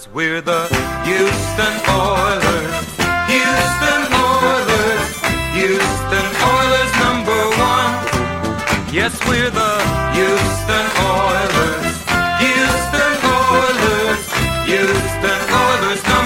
We're the Houston Oilers, Houston Oilers, Houston Oilers #1. Yes, we're the Houston Oilers, Houston Oilers, Houston Oilers #1.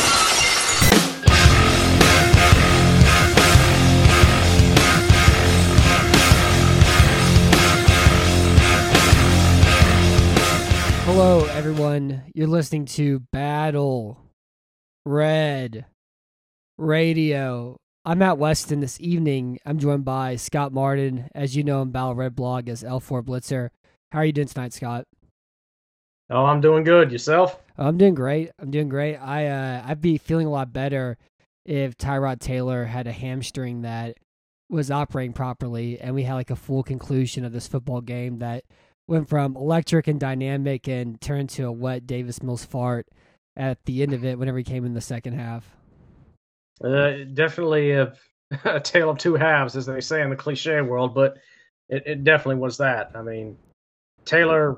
Hello, everyone. You're listening to Battle Red Radio. I'm Matt Weston. This evening, I'm joined by Scott Martin, as you know in Battle Red blog as L4 Blitzer. How are you doing tonight, Scott? Oh, I'm doing good. Yourself? I'm doing great. I'd be feeling a lot better if Tyrod Taylor had a hamstring that was operating properly, and we had like a full conclusion of this football game that went from electric and dynamic and turned to a wet Davis Mills fart at the end of it whenever he came in the second half. Definitely a tale of two halves, as they say in the cliche world, but it definitely was that. I mean, Taylor,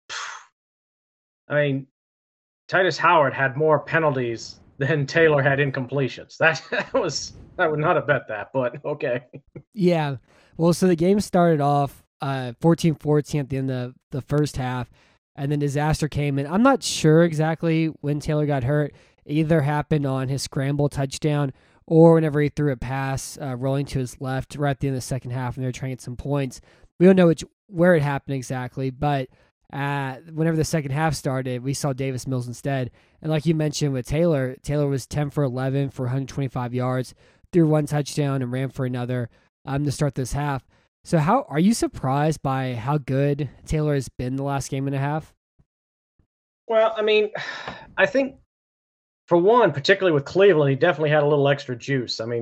Titus Howard had more penalties than Taylor had incompletions. I would not have bet that, but okay. Yeah. Well, so the game started off 14-14 at the end of the first half, and then disaster came in. I'm not sure exactly when Taylor got hurt. It either happened on his scramble touchdown or whenever he threw a pass rolling to his left right at the end of the second half, and they were trying to get some points. We don't know where it happened exactly, but whenever the second half started, we saw Davis Mills instead. And like you mentioned with Taylor was 10 for 11 for 125 yards, threw one touchdown and ran for another to start this half. So are you surprised by how good Taylor has been the last game and a half? Well, I mean, I think for one, particularly with Cleveland, he definitely had a little extra juice. I mean,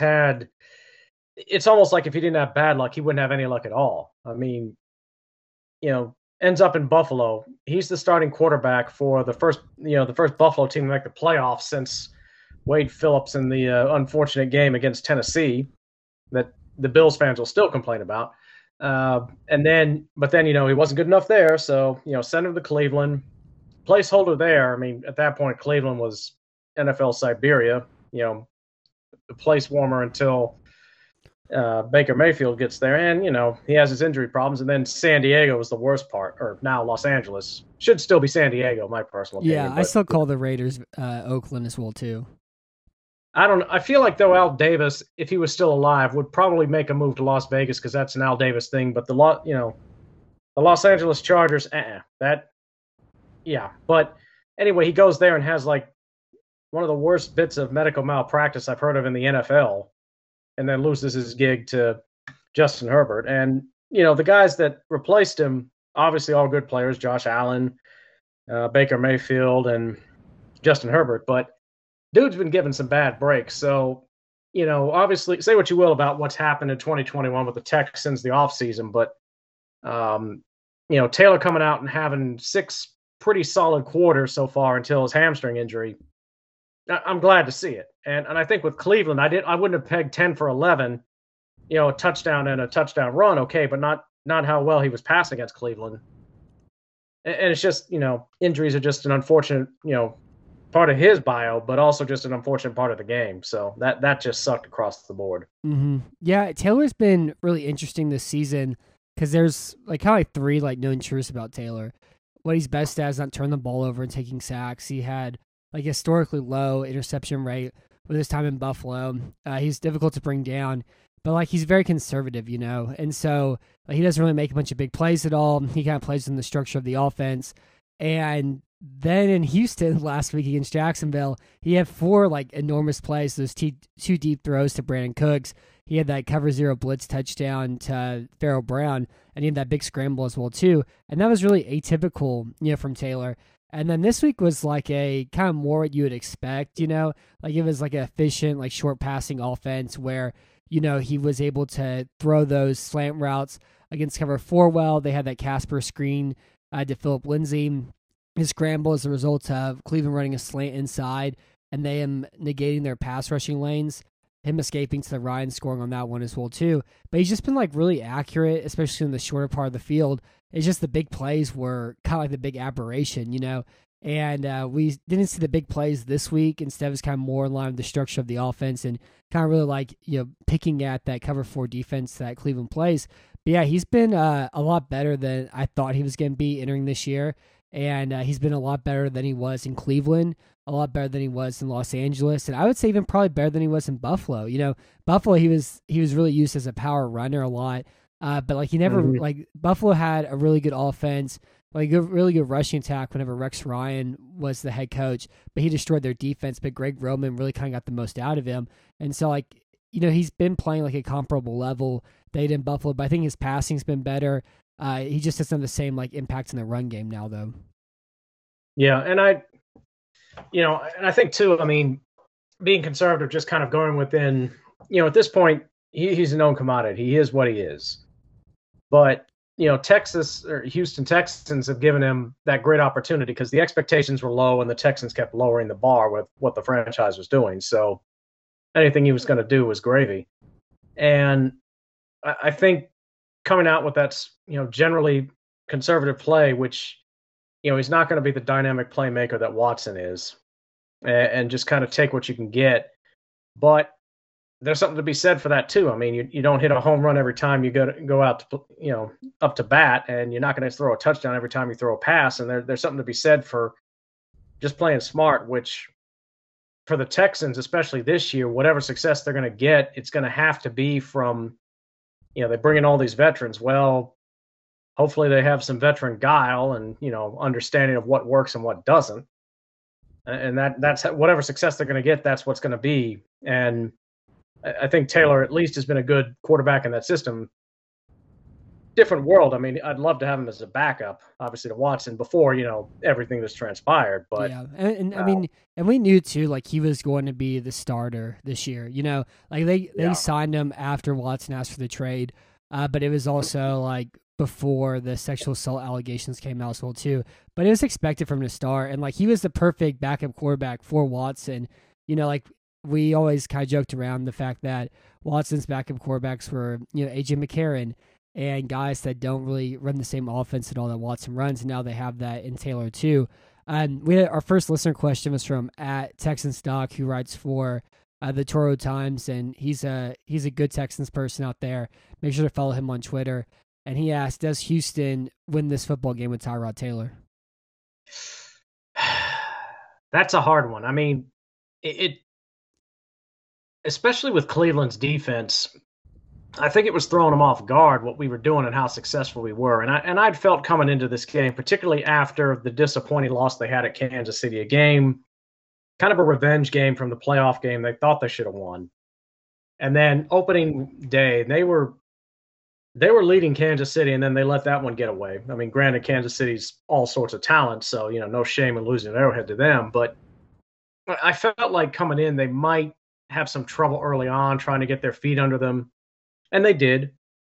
it's almost like if he didn't have bad luck, he wouldn't have any luck at all. I mean, ends up in Buffalo. He's the starting quarterback for the first Buffalo team to make the playoffs since Wade Phillips in the unfortunate game against Tennessee that the Bills fans will still complain about. But then, he wasn't good enough there. So, send him to Cleveland. Placeholder there. I mean, at that point, Cleveland was NFL Siberia, a place warmer until Baker Mayfield gets there. And, he has his injury problems. And then San Diego was the worst part, or now Los Angeles. Should still be San Diego, my personal opinion. Yeah, I still call the Raiders Oakland as well, too. I don't know. I feel like, though, Al Davis, if he was still alive, would probably make a move to Las Vegas because that's an Al Davis thing. But the Los Angeles Chargers, yeah. But anyway, he goes there and has like one of the worst bits of medical malpractice I've heard of in the NFL, and then loses his gig to Justin Herbert. And the guys that replaced him, obviously all good players: Josh Allen, Baker Mayfield, and Justin Herbert, but dude's been given some bad breaks. So, obviously, say what you will about what's happened in 2021 with the Texans, the offseason, but, Taylor coming out and having 6 pretty solid quarters so far until his hamstring injury, I'm glad to see it. And I think with Cleveland, I wouldn't have pegged 10 for 11, a touchdown and a touchdown run, okay, but not how well he was passing against Cleveland. And it's just, injuries are just an unfortunate, part of his bio, but also just an unfortunate part of the game. So that just sucked across the board. Mm-hmm. Yeah, Taylor's been really interesting this season because there's kind of 3 known truths about Taylor. What he's best at is not turning the ball over and taking sacks. He had historically low interception rate with his time in Buffalo. He's difficult to bring down, but he's very conservative, and so he doesn't really make a bunch of big plays at all. He kind of plays in the structure of the offense. And then in Houston last week against Jacksonville, he had 4 enormous plays. Those 2 deep throws to Brandon Cooks. He had that cover 0 blitz touchdown to Pharaoh Brown, and he had that big scramble as well too. And that was really atypical, from Taylor. And then this week was a kind of more what you would expect, it was an efficient, short passing offense where, he was able to throw those slant routes against cover 4 well. They had that Casper screen to Philip Lindsay. His scramble is a result of Cleveland running a slant inside and them negating their pass rushing lanes. Him escaping to the right and scoring on that one as well too. But he's just been really accurate, especially in the shorter part of the field. It's just the big plays were kind of the big aberration, And we didn't see the big plays this week. Instead, it was kind of more in line with the structure of the offense and kind of really like, picking at that cover 4 defense that Cleveland plays. But yeah, he's been a lot better than I thought he was going to be entering this year. And he's been a lot better than he was in Cleveland, a lot better than he was in Los Angeles. And I would say even probably better than he was in Buffalo. Buffalo, he was really used as a power runner a lot. But like he never, Buffalo had a really good offense, like a really good rushing attack whenever Rex Ryan was the head coach, but he destroyed their defense. But Greg Roman really kind of got the most out of him. And so he's been playing like a comparable level that he did in Buffalo, but I think his passing's been better. He just doesn't have the same like impact in the run game now though. Yeah. And I think too, I mean, being conservative, just kind of going within, at this point, he's a known commodity. He is what he is. But Texas or Houston Texans have given him that great opportunity because the expectations were low and the Texans kept lowering the bar with what the franchise was doing. So anything he was going to do was gravy. And I think coming out with that, generally conservative play, which, he's not going to be the dynamic playmaker that Watson is, and just kind of take what you can get. But there's something to be said for that too. I mean, you don't hit a home run every time you go out to, up to bat, and you're not going to throw a touchdown every time you throw a pass. And there's something to be said for just playing smart, which for the Texans, especially this year, whatever success they're going to get, it's going to have to be from, they bring in all these veterans. Well, hopefully they have some veteran guile and, understanding of what works and what doesn't. And that's whatever success they're going to get, that's what's going to be. And I think Taylor at least has been a good quarterback in that system. Different world. I mean, I'd love to have him as a backup, obviously, to Watson before, everything that's transpired. But yeah, and I mean, and we knew too, like he was going to be the starter this year. Like they signed him after Watson asked for the trade, but it was also like before the sexual assault allegations came out as well too. But it was expected from the start, and like he was the perfect backup quarterback for Watson. Like we always kind of joked around the fact that Watson's backup quarterbacks were, AJ McCarron and guys that don't really run the same offense at all that Watson runs. And now they have that in Taylor too. We had our first listener question was from @TexansDoc, who writes for the Toro Times, and he's a good Texans person out there. Make sure to follow him on Twitter. And he asked, does Houston win this football game with Tyrod Taylor? That's a hard one. I mean, it especially with Cleveland's defense, I think it was throwing them off guard what we were doing and how successful we were. And I'd felt coming into this game, particularly after the disappointing loss they had at Kansas City, a game, kind of a revenge game from the playoff game they thought they should have won. And then opening day, they were leading Kansas City, and then they let that one get away. I mean, granted, Kansas City's all sorts of talent, so, no shame in losing an Arrowhead to them. But I felt like coming in, they might have some trouble early on trying to get their feet under them. And they did.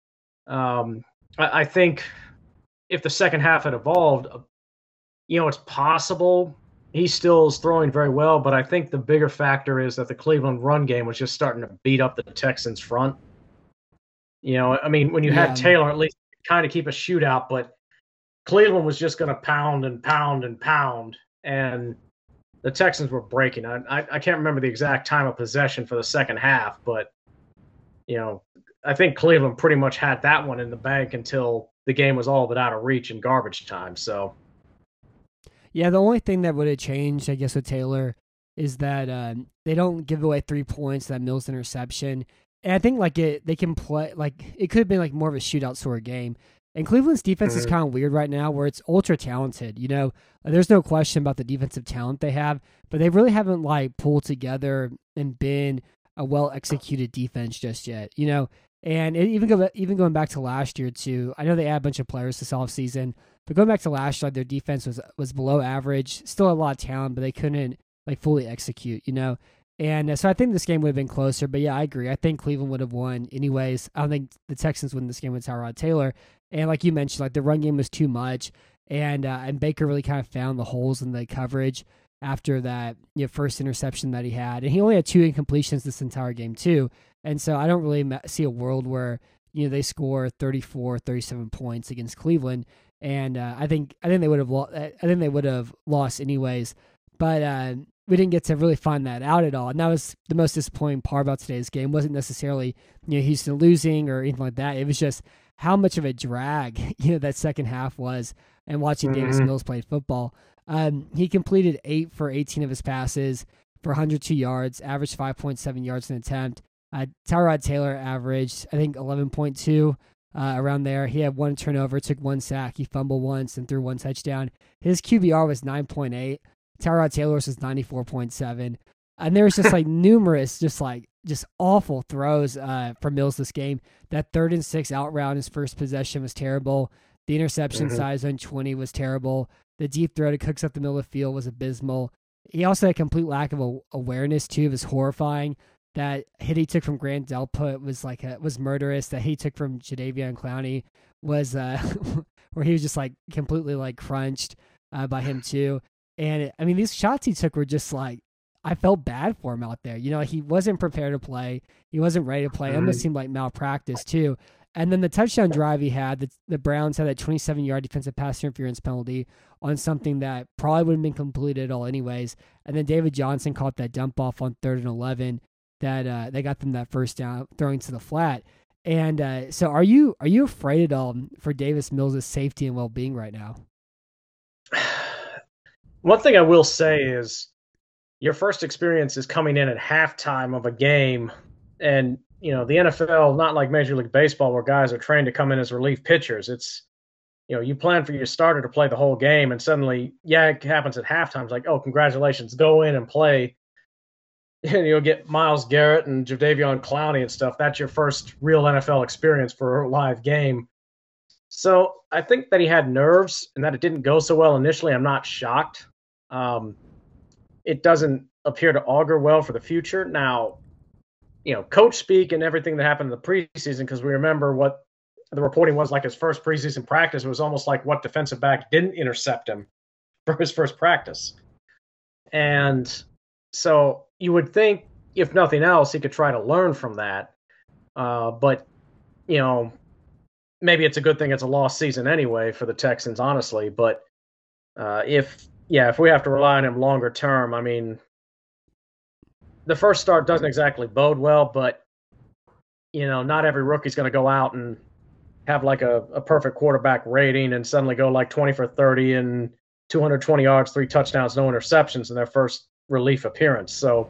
I think if the second half had evolved, it's possible he still is throwing very well, but I think the bigger factor is that the Cleveland run game was just starting to beat up the Texans front. I mean, when you had Taylor, at least kind of keep a shootout, but Cleveland was just going to pound and pound and pound, and the Texans were breaking. I can't remember the exact time of possession for the second half, but, I think Cleveland pretty much had that one in the bank until the game was all but out of reach in garbage time. So, yeah, the only thing that would have changed, I guess, with Taylor is that they don't give away 3 points, that Mills interception. And I think they can play it could have been more of a shootout sort of game. And Cleveland's defense is kind of weird right now, where it's ultra talented. There's no question about the defensive talent they have, but they really haven't pulled together and been a well executed defense just yet. And even going back to last year too, I know they add a bunch of players this offseason, but going back to last year, their defense was below average. Still a lot of talent, but they couldn't fully execute. And so I think this game would have been closer. But yeah, I agree. I think Cleveland would have won anyways. I don't think the Texans win this game with Tyrod Taylor. And like you mentioned, the run game was too much, and Baker really kind of found the holes in the coverage after that first interception that he had. And he only had 2 incompletions this entire game too. And so I don't really see a world where they score 34, 37 points against Cleveland. and I think they would have lost anyways. But we didn't get to really find that out at all, and that was the most disappointing part about today's game. It wasn't necessarily Houston losing or anything like that. It was just how much of a drag that second half was, and watching Davis Mills play football. He completed 8 for 18 of his passes for 102 yards, averaged 5.7 yards an attempt. Tyrod Taylor averaged, I think, 11.2 around there. He had 1 turnover, took 1 sack. He fumbled once and threw 1 touchdown. His QBR was 9.8. Tyrod Taylor's was 94.7. And there was just numerous, just awful throws for Mills this game. That 3rd and 6 out route, his first possession, was terrible. The interception size on 20 was terrible. The deep throw to Cooks up the middle of the field was abysmal. He also had a complete lack of awareness too. It was horrifying. That hit he took from Grant Delpit was murderous. That he took from Jadeveon Clowney was where he was just completely crunched by him too. And I mean, these shots he took were just I felt bad for him out there. He wasn't prepared to play. He wasn't ready to play. It almost seemed like malpractice too. And then the touchdown drive he had, the Browns had that 27-yard defensive pass interference penalty on something that probably wouldn't have been completed at all anyways. And then David Johnson caught that dump off on 3rd and 11 that they got them that first down, throwing to the flat. And so are you afraid at all for Davis Mills' safety and well-being right now? One thing I will say is your first experience is coming in at halftime of a game, and the NFL, not like Major League Baseball where guys are trained to come in as relief pitchers. It's, you plan for your starter to play the whole game, and suddenly, it happens at halftime. It's like, oh, congratulations, go in and play. And you'll get Myles Garrett and Jadeveon Clowney and stuff. That's your first real NFL experience for a live game. So I think that he had nerves and that it didn't go so well initially. I'm not shocked. It doesn't appear to augur well for the future. Now, coach speak and everything that happened in the preseason, because we remember what the reporting was his first preseason practice. It was almost like what defensive back didn't intercept him for his first practice. And so you would think, if nothing else, he could try to learn from that. But, maybe it's a good thing it's a lost season anyway for the Texans, honestly. But if we have to rely on him longer term, I mean, the first start doesn't exactly bode well, but, not every rookie's going to go out and have a perfect quarterback rating and suddenly go 20 for 30 and 220 yards, 3 touchdowns, no interceptions in their first relief appearance. So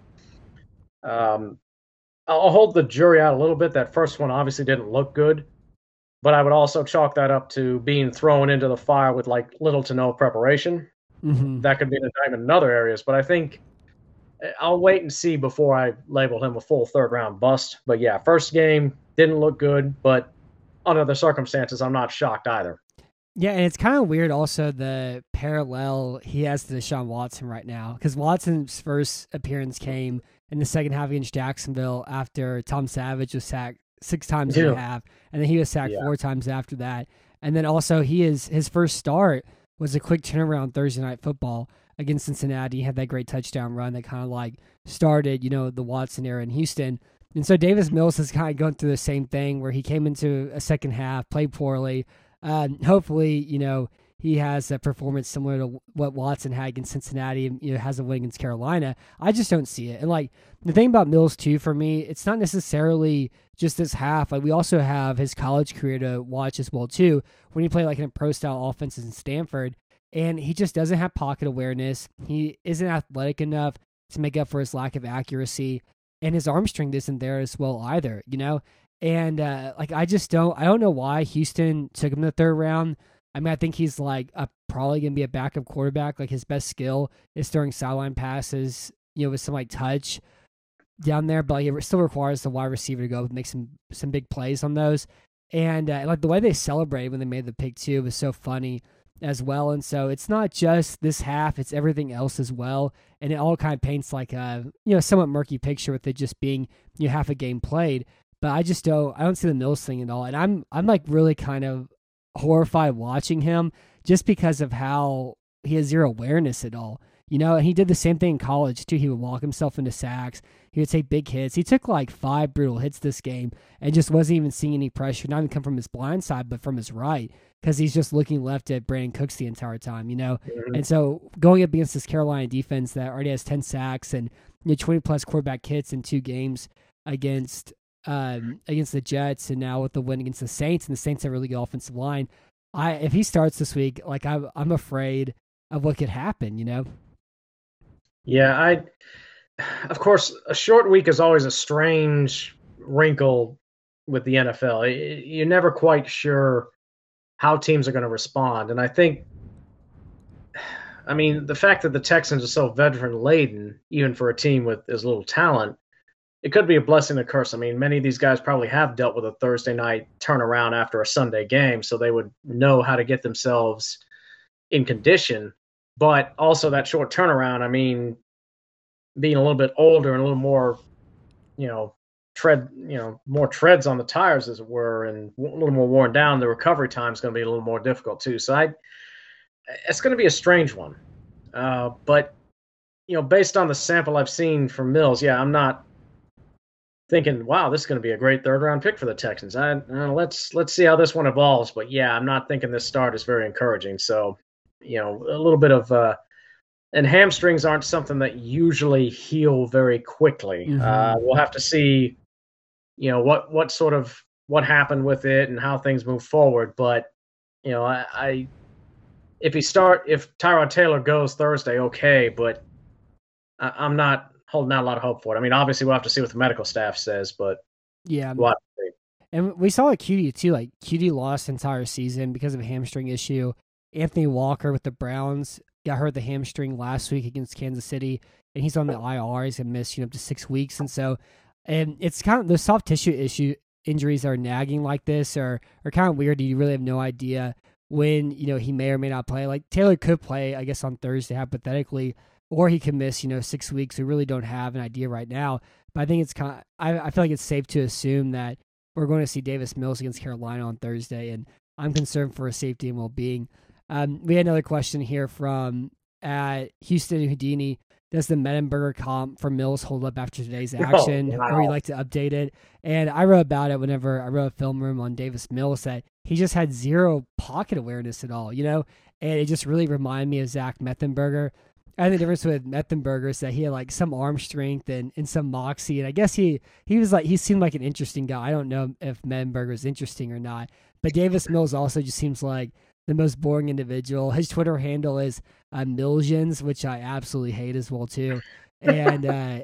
I'll hold the jury out a little bit. That first one obviously didn't look good, but I would also chalk that up to being thrown into the fire with little to no preparation. Mm-hmm. That could be an indictment in other areas, but I think I'll wait and see before I label him a full 3rd round bust. But first game didn't look good, but under the circumstances, I'm not shocked either. Yeah, and it's kind of weird also the parallel he has to Deshaun Watson right now, because Watson's first appearance came in the second half against Jacksonville after Tom Savage was sacked 6 times and a half, and then he was sacked 4 times after that. And then also his first start was a quick turnaround Thursday Night Football against Cincinnati. He had that great touchdown run that kind of started, the Watson era in Houston. And so Davis Mills has kind of gone through the same thing where he came into a second half, played poorly. Hopefully, he has a performance similar to what Watson had against Cincinnati and has a win against Carolina. I just don't see it. And the thing about Mills too, for me, it's not necessarily just this half. We also have his college career to watch as well too, when he played in a pro style offenses in Stanford, and he just doesn't have pocket awareness. He isn't athletic enough to make up for his lack of accuracy, and his arm strength isn't there as well either, And I don't know why Houston took him in the 3rd round. I mean, I think he's probably going to be a backup quarterback. His best skill is throwing sideline passes, with some touch down there, but it still requires the wide receiver to go make some big plays on those. And the way they celebrated when they made the pick too was so funny as well. And so it's not just this half, it's everything else as well. And it all kind of paints a somewhat murky picture with it just being half a game played. But I don't see the Mills thing at all. And I'm really kind of horrified watching him just because of how he has zero awareness at all. You know, and he did the same thing in college too. He would walk himself into sacks. He would take big hits. He took like 5 brutal hits this game and just wasn't even seeing any pressure, not even come from his blind side, but from his right, because he's just looking left at Brandon Cooks the entire time, you know? And so going up against this Carolina defense that already has 10 sacks and 20-plus quarterback hits in 2 games against the Jets, and now with the win against the Saints, and the Saints have a really good offensive line, if he starts this week, like I'm afraid of what could happen, you know? Yeah, of course, a short week is always a strange wrinkle with the NFL. You're never quite sure how teams are going to respond. And I mean, the fact that the Texans are so veteran-laden, even for a team with as little talent, it could be a blessing and a curse. I mean, many of these guys probably have dealt with a Thursday night turnaround after a Sunday game, so they would know how to get themselves in condition. But also that short turnaround, I mean, being a little bit older and a little more, more treads on the tires, as it were, and a little more worn down, the recovery time is going to be a little more difficult too. So it's going to be a strange one. But, based on the sample I've seen from Mills, yeah, I'm not thinking, wow, this is going to be a great third-round pick for the Texans. Let's see how this one evolves. But, yeah, I'm not thinking this start is very encouraging. So, a little bit of and hamstrings aren't something that usually heal very quickly. We'll have to see, what happened with it and how things move forward. But, if Tyrod Taylor goes Thursday, okay, but I'm not holding out a lot of hope for it. I mean, obviously we'll have to see what the medical staff says, but yeah. We'll have to see. And we saw QD too. Like QD lost the entire season because of a hamstring issue. Anthony Walker with the Browns got hurt the hamstring last week against Kansas City, and he's on the IR. He's gonna miss up to 6 weeks, and it's kind of the soft tissue injuries that are nagging like this are kind of weird. You really have no idea when he may or may not play. Like Taylor could play, I guess, on Thursday hypothetically, or he could miss 6 weeks. We really don't have an idea right now. But I think it's I feel like it's safe to assume that we're going to see Davis Mills against Carolina on Thursday, and I'm concerned for his safety and well-being. We had another question here from Houston Houdini. Does the Mettenberger comp for Mills hold up after today's action? Oh, wow. Or you'd like to update it? And I wrote about it whenever I wrote a film room on Davis Mills that he just had zero pocket awareness at all, and it just really reminded me of Zach Mettenberger. I think the difference with Mettenberger is that he had like some arm strength and some moxie, and I guess he seemed like an interesting guy. I don't know if Mettenberger is interesting or not, but Davis Mills also just seems like the most boring individual. His Twitter handle is Millions, which I absolutely hate as well too. And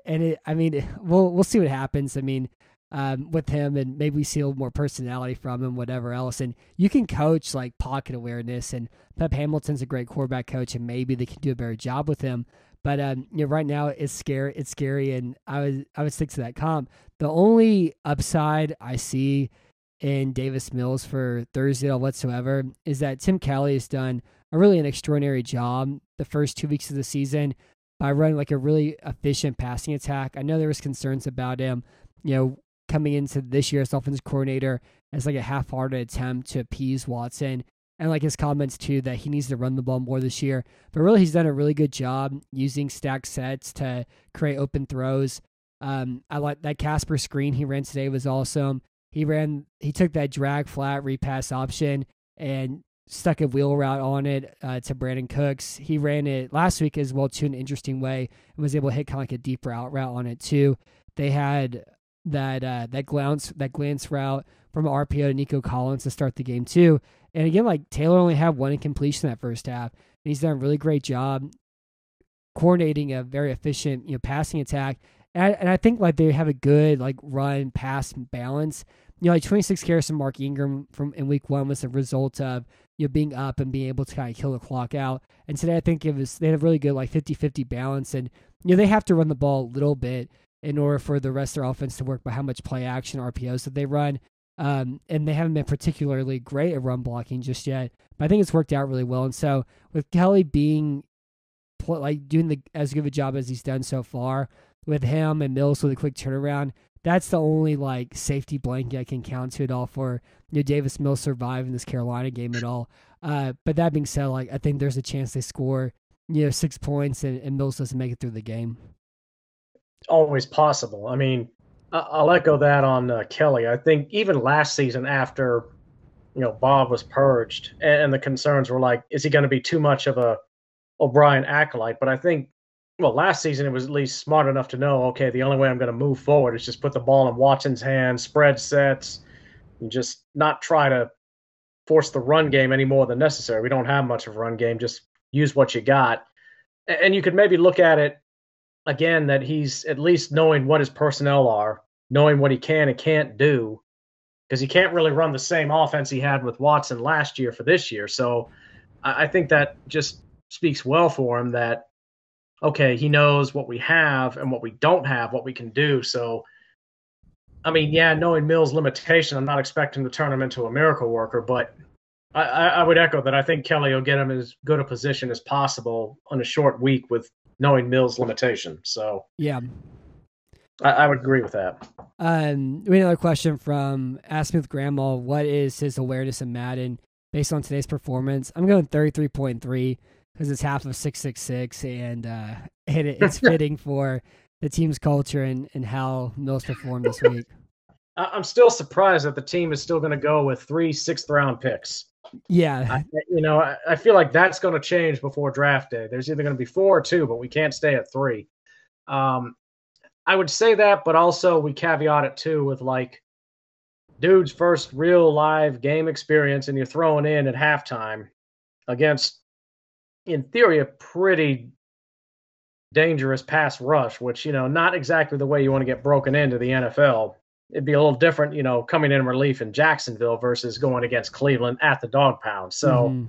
we'll see what happens. I mean, with him, and maybe we see a little more personality from him, whatever else. And you can coach like pocket awareness, and Pep Hamilton's a great quarterback coach, and maybe they can do a better job with him. But right now it's scary. It's scary, and I would stick to that comp. The only upside I see in Davis Mills for Thursday whatsoever is that Tim Kelly has done an extraordinary job the first 2 weeks of the season by running like a really efficient passing attack. I know there was concerns about him, coming into this year as offensive coordinator as like a half-hearted attempt to appease Watson, and like his comments too that he needs to run the ball more this year. But really, he's done a really good job using stacked sets to create open throws. I like that Casper screen he ran today was awesome. He took that drag flat repass option and stuck a wheel route on it to Brandon Cooks. He ran it last week as well too in an interesting way and was able to hit kind of like a deep route on it too. They had that glance route from RPO to Nico Collins to start the game too. And again, like Taylor only had one incompletion that first half, and he's done a really great job coordinating a very efficient passing attack. And I think like they have a good like run pass balance. Like 26 carries from Mark Ingram in week 1 was a result of being up and being able to kind of kill the clock out. And today I think they had a really good like 50-50 balance, and they have to run the ball a little bit in order for the rest of their offense to work by how much play action RPOs that they run. And they haven't been particularly great at run blocking just yet, but I think it's worked out really well. And so with Kelly doing as good of a job as he's done so far, with him and Mills with a quick turnaround, that's the only like safety blanket I can count to it all for Davis Mills surviving this Carolina game at all. But that being said, like I think there's a chance they score 6 points and Mills doesn't make it through the game. Always possible. I mean, I'll echo that on Kelly. I think even last season after, Bob was purged and the concerns were like, is he going to be too much of a O'Brien acolyte? But I think, last season it was at least smart enough to know, okay, the only way I'm going to move forward is just put the ball in Watson's hands, spread sets, and just not try to force the run game any more than necessary. We don't have much of a run game. Just use what you got. And you could maybe look at it again that he's at least knowing what his personnel are, knowing what he can and can't do, because he can't really run the same offense he had with Watson last year for this year. So I think that just speaks well for him that, okay, he knows what we have and what we don't have, what we can do. So, I mean, yeah, knowing Mills' limitation, I'm not expecting to turn him into a miracle worker, but I would echo that. I think Kelly will get him as good a position as possible on a short week with knowing Mills' limitation. So, yeah, I would agree with that. We have another question from Asmith Grandma. What is his awareness in Madden based on today's performance? I'm going 33.3 because it's half of 666, and it's fitting for the team's culture and how Mills performed this week. I'm still surprised that the team is still going to go with 3 6th-round picks. Yeah. I feel like that's going to change before draft day. There's either going to be 4 or 2, but we can't stay at 3. I would say that, but also we caveat it too with dude's first real live game experience, and you're throwing in at halftime against, in theory, a pretty dangerous pass rush, which, not exactly the way you want to get broken into the NFL. It'd be a little different, coming in relief in Jacksonville versus going against Cleveland at the dog pound. So,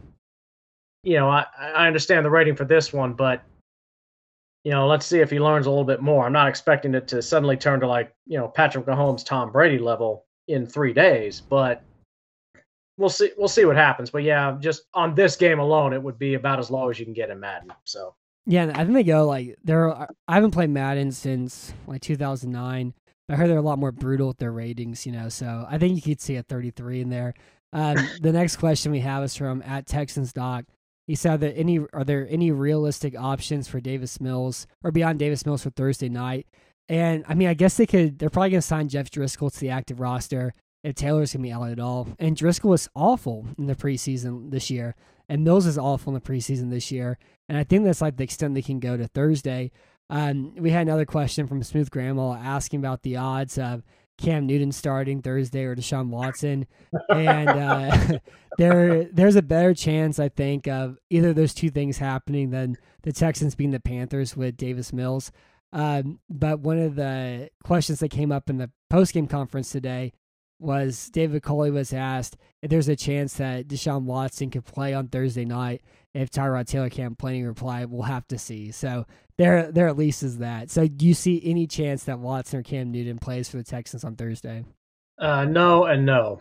I understand the rating for this one, but, let's see if he learns a little bit more. I'm not expecting it to suddenly turn to Patrick Mahomes, Tom Brady level in 3 days, but we'll see what happens. But yeah, just on this game alone, it would be about as low as you can get in Madden. So yeah, I think they go I haven't played Madden since 2009. I heard they're a lot more brutal with their ratings, so I think you could see a 33 in there. The next question we have is from @TexansDoc. He said that are there any realistic options for Davis Mills or beyond Davis Mills for Thursday night? And I mean, I guess they're probably going to sign Jeff Driscoll to the active roster if Taylor's going to be out at all. And Driscoll was awful in the preseason this year, and Mills is awful in the preseason this year. And I think that's the extent they can go to Thursday. We had another question from Smooth Grandma asking about the odds of Cam Newton starting Thursday or Deshaun Watson. And there's a better chance, I think, of either of those two things happening than the Texans being the Panthers with Davis Mills. But one of the questions that came up in the post-game conference today was David Coley was asked if there's a chance that Deshaun Watson could play on Thursday night. If Tyrod Taylor can't play, he replied, we'll have to see. So there at least is that. So do you see any chance that Watson or Cam Newton plays for the Texans on Thursday? No and no.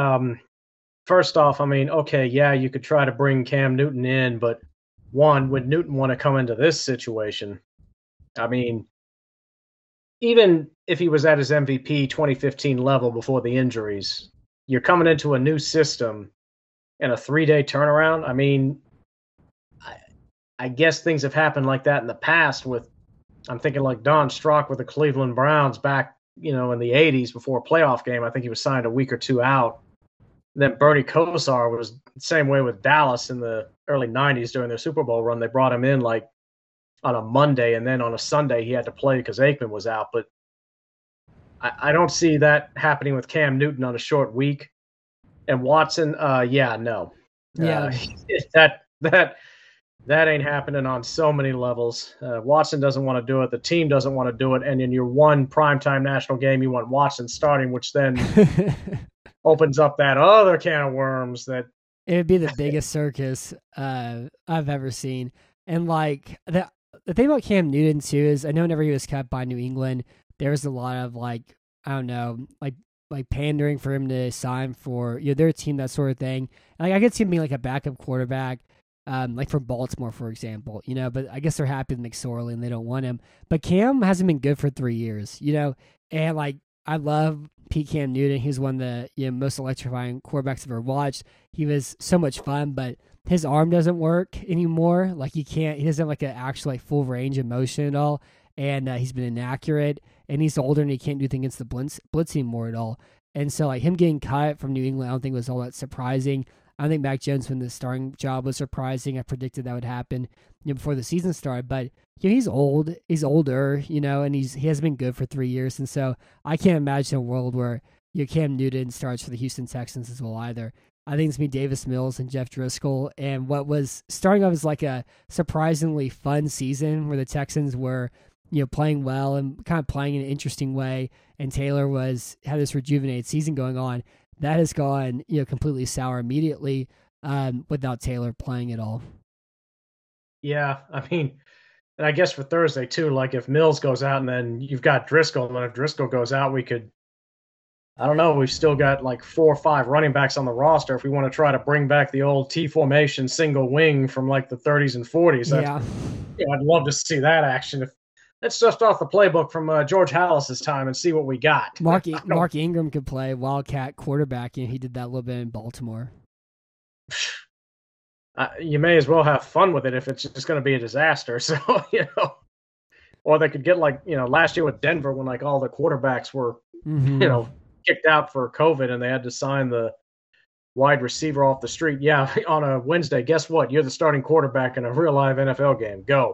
First off, I mean, okay, yeah, you could try to bring Cam Newton in, but one, would Newton want to come into this situation? I mean, even if he was at his MVP 2015 level before the injuries, you're coming into a new system and a 3-day turnaround. I mean, I guess things have happened like that in the past I'm thinking like Don Strock with the Cleveland Browns back, in the 80s before a playoff game. I think he was signed a week or two out. Then Bernie Kosar was the same way with Dallas in the early 90s during their Super Bowl run. They brought him in on a Monday, and then on a Sunday he had to play because Aikman was out. But I don't see that happening with Cam Newton on a short week. And Watson, no. Yeah. That ain't happening on so many levels. Watson doesn't want to do it. The team doesn't want to do it. And in your one primetime national game, you want Watson starting, which then opens up that other can of worms. That it would be the biggest circus I've ever seen. And the thing about Cam Newton too is I know whenever he was cut by New England, there was a lot of I don't know, pandering for him to sign for their team, that sort of thing. I could see him being a backup quarterback. For Baltimore, for example, but I guess they're happy with McSorley and they don't want him. But Cam hasn't been good for 3 years, and I love Pete Cam Newton. He's one of the most electrifying quarterbacks I've ever watched. He was so much fun, but his arm doesn't work anymore. Like he doesn't have like an actual like full range of motion at all. And he's been inaccurate, and he's older and he can't do things against the blitz anymore at all. And so like him getting cut from New England, I don't think was all that surprising. I think Mac Jones when the starting job was surprising. I predicted that would happen before the season started. But he's old, he's older, and he hasn't been good for 3 years. And so I can't imagine a world where Cam Newton starts for the Houston Texans as well either. I think it's going to be Davis Mills and Jeff Driscoll. And what was starting off as like a surprisingly fun season where the Texans were playing well and kind of playing in an interesting way, and Taylor had this rejuvenated season going on. That has gone completely sour immediately without Taylor playing at all. Yeah, I mean, and I guess for Thursday too, like if Mills goes out and then you've got Driscoll, and then if Driscoll goes out, I don't know, we've still got like 4 or 5 running backs on the roster if we want to try to bring back the old T formation single wing from like the 30s and 40s. I'd love to see that action. Let's dust off the playbook from George Halas's time and see what we got. Mark Ingram could play Wildcat quarterback. He did that a little bit in Baltimore. You may as well have fun with it if it's just going to be a disaster. So, or they could get like, last year with Denver when like all the quarterbacks were, kicked out for COVID and they had to sign the wide receiver off the street. Yeah, on a Wednesday, guess what? You're the starting quarterback in a real live NFL game. Go.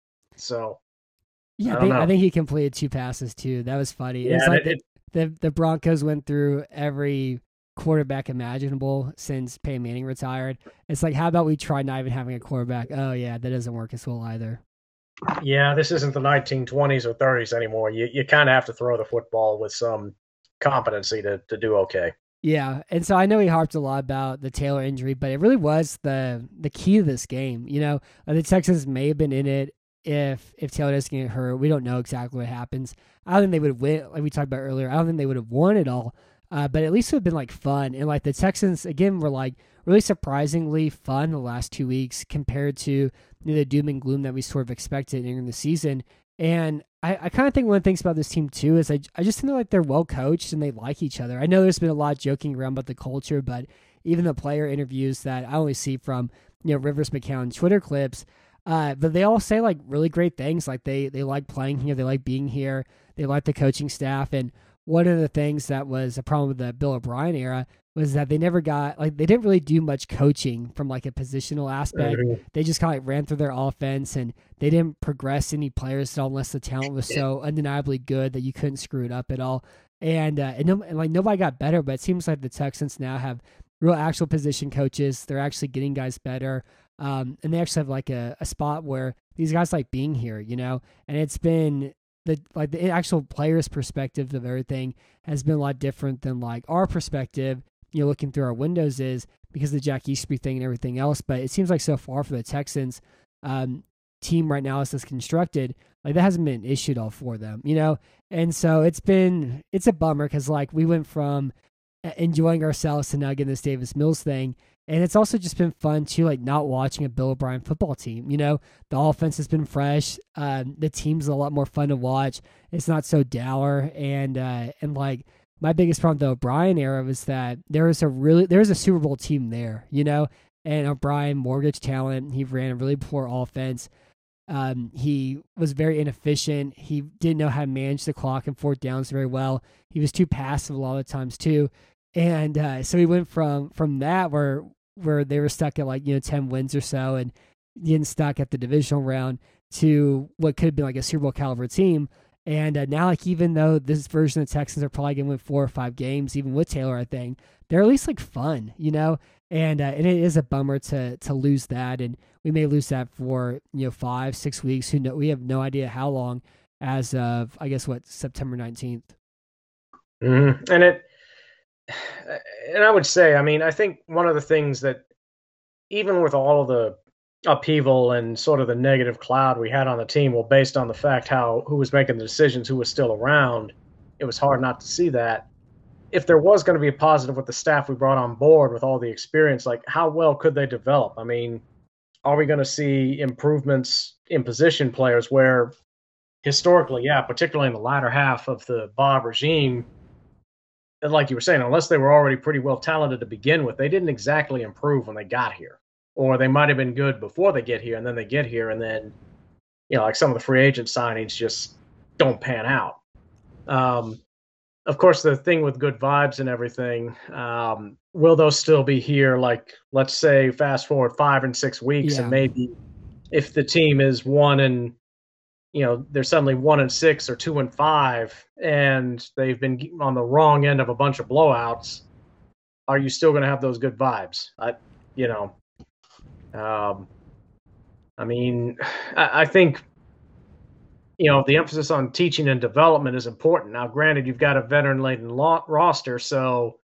So. Yeah, I think he completed 2 passes too. That was funny. Yeah, it's like the Broncos went through every quarterback imaginable since Peyton Manning retired. It's like, how about we try not even having a quarterback? Oh yeah, that doesn't work as well either. Yeah, this isn't the 1920s or 30s anymore. You kind of have to throw the football with some competency to do okay. Yeah, and so I know he harped a lot about the Taylor injury, but it really was the key to this game. The Texans may have been in it if Taylor doesn't get hurt. We don't know exactly what happens. I don't think they would win, like we talked about earlier. I don't think they would have won it all, but at least it would have been like fun. And like the Texans, again, were like really surprisingly fun the last 2 weeks compared to the doom and gloom that we sort of expected in the season. And I kind of think one of the things about this team too is I just think like they're well coached and they like each other. I know there's been a lot of joking around about the culture, but even the player interviews that I only see from Rivers McCown Twitter clips, but they all say like really great things. Like they like playing here, they like being here, they like the coaching staff. And one of the things that was a problem with the Bill O'Brien era was that they never got they didn't really do much coaching from like a positional aspect. Mm-hmm. They just kind of ran through their offense and they didn't progress any players at all unless the talent was so undeniably good that you couldn't screw it up at all. And like nobody got better, but it seems like the Texans now have real actual position coaches. They're actually getting guys better. And they actually have like a spot where these guys like being here, and it's been the actual player's perspective of everything has been a lot different than like our perspective, looking through our windows is because of the Jack Easterby thing and everything else. But it seems like so far for the Texans team right now as it's constructed, like that hasn't been an issue at all for them, and so it's a bummer because like we went from enjoying ourselves to now getting this Davis Mills thing. And it's also just been fun too, like not watching a Bill O'Brien football team. The offense has been fresh. The team's a lot more fun to watch. It's not so dour. And like my biggest problem with the O'Brien era was that there was a Super Bowl team there, and O'Brien, mortgage talent. He ran a really poor offense. He was very inefficient. He didn't know how to manage the clock and 4th downs very well. He was too passive a lot of times too. And so he went from that where they were stuck at 10 wins or so and getting stuck at the divisional round to what could have been like a Super Bowl caliber team. And now, like, even though this version of the Texans are probably going to win 4 or 5 games, even with Taylor, I think they're at least like fun, and it is a bummer to lose that. And we may lose that for, 5-6 weeks. We have no idea how long as of, I guess, September 19th. Mm-hmm. And I would say, I think one of the things that, even with all of the upheaval and sort of the negative cloud we had on the team, well, based on the fact who was making the decisions, who was still around, it was hard not to see that. If there was going to be a positive with the staff we brought on board with all the experience, like how well could they develop? Are we going to see improvements in position players where historically, particularly in the latter half of the Bob regime, like you were saying, unless they were already pretty well talented to begin with, they didn't exactly improve when they got here. or they might have been good before they get here, and then they get here, and then, like some of the free agent signings just don't pan out. Of course, the thing with good vibes and everything, will those still be here? Like, let's say, fast forward 5 and 6 weeks, and maybe if the team is 1 and, they're suddenly 1 and 6 or 2 and 5, and they've been on the wrong end of a bunch of blowouts, are you still going to have those good vibes? I think, the emphasis on teaching and development is important. Now, granted, you've got a veteran-laden roster, so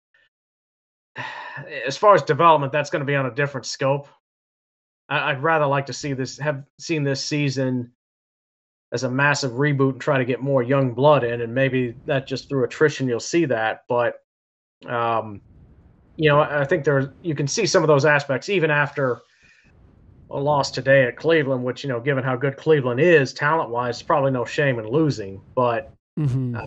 as far as development, that's going to be on a different scope. I'd rather like to have seen this season as a massive reboot and try to get more young blood in, and maybe that just through attrition you'll see that. But I think you can see some of those aspects even after a loss today at Cleveland, which, given how good Cleveland is talent-wise, probably no shame in losing. But we'll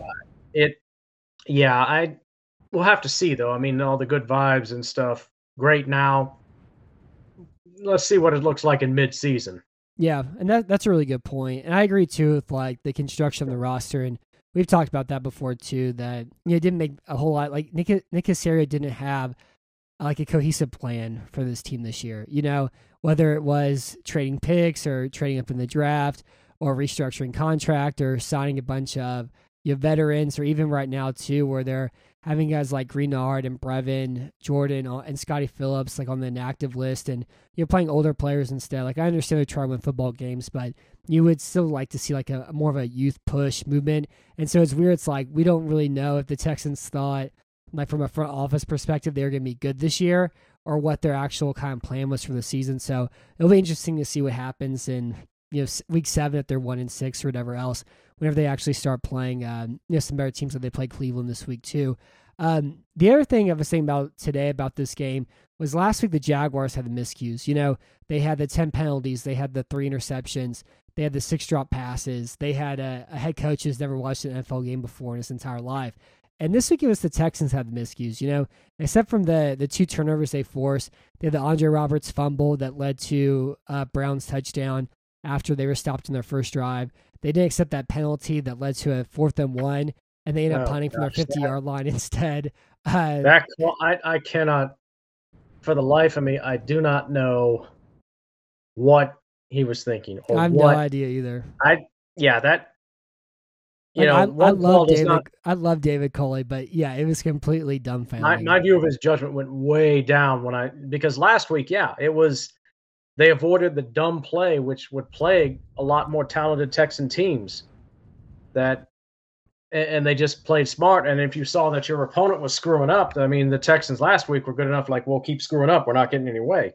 have to see, though. I mean, all the good vibes and stuff, great now. Let's see what it looks like in mid-season. Yeah, and that's a really good point. And I agree, too, with, like, the construction of the roster. And we've talked about that before, too, that it didn't make a whole lot. Like, Nick Caserio didn't have, like, a cohesive plan for this team this year. Whether it was trading picks or trading up in the draft or restructuring contract or signing a bunch of veterans, or even right now, too, where they're having guys like Greenard and Brevin, Jordan, and Scotty Phillips like on the inactive list, and you're playing older players instead. Like, I understand they're trying to win football games, but you would still like to see like a more of a youth push movement. And so it's weird. It's like we don't really know if the Texans thought, like from a front office perspective, they were going to be good this year, or what their actual kind of plan was for the season. So it'll be interesting to see what happens in week 7 if they're 1 and 6 or whatever else, whenever they actually start playing some better teams. Like they play Cleveland this week too. The other thing I was saying about today about this game was last week the Jaguars had the miscues. They had the 10 penalties, they had the 3 interceptions, they had the 6 drop passes, they had a head coach who's never watched an NFL game before in his entire life. And this week it was the Texans had the miscues, except from the 2 turnovers they forced. They had the Andre Roberts fumble that led to Brown's touchdown after they were stopped in their first drive. They didn't accept that penalty that led to a 4th and 1, and they ended up punting from their 50-yard line instead. I cannot, for the life of me, I do not know what he was thinking. Or I have no idea either. I love David Culley, but yeah, it was completely dumbfounding. My view of his judgment went way down because last week, they avoided the dumb play, which would plague a lot more talented Texan teams. And they just played smart. And if you saw that your opponent was screwing up, I mean, the Texans last week were good enough. Like, we'll keep screwing up. We're not getting any way.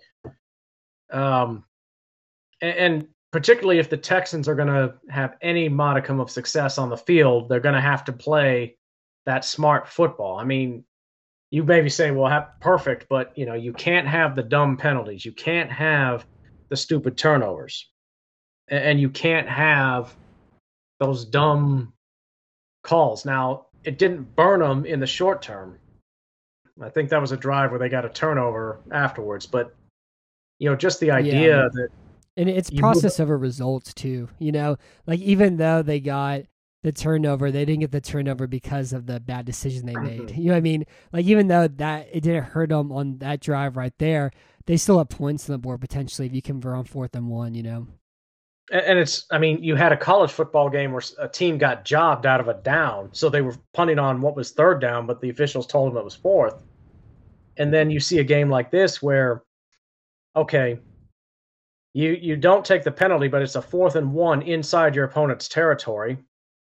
And particularly if the Texans are going to have any modicum of success on the field, they're going to have to play that smart football. I mean, you maybe say, well, perfect, but you can't have the dumb penalties. You can't have the stupid turnovers, and you can't have those dumb calls. Now, it didn't burn them in the short term. I think that was a drive where they got a turnover afterwards, but just the idea that. And it's process over results too, like even though they got the turnover, they didn't get the turnover because of the bad decision they made. You know what I mean? Like, even though that it didn't hurt them on that drive right there, they still have points on the board potentially if you convert on 4th and 1, And you had a college football game where a team got jobbed out of a down. So they were punting on what was 3rd down, but the officials told them it was 4th. And then you see a game like this where, okay, you don't take the penalty, but it's a 4th and 1 inside your opponent's territory.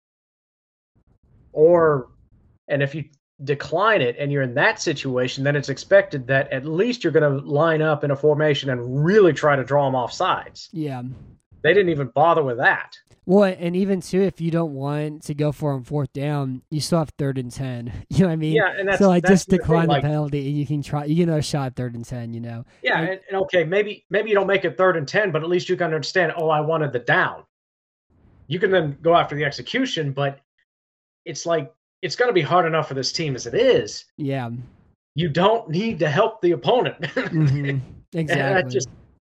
And if you decline it and you're in that situation, then it's expected that at least you're going to line up in a formation and really try to draw them off sides. Yeah. They didn't even bother with that. Well, and even too, if you don't want to go for on 4th down, you still have 3rd and 10. You know what I mean? Yeah, and that's just decline the penalty, and you can get a shot at 3rd and 10. Yeah, and okay, maybe you don't make it 3rd and 10, but at least you can understand. Oh, I wanted the down. You can then go after the execution, but it's like it's going to be hard enough for this team as it is. Yeah, you don't need to help the opponent. Mm-hmm. Exactly.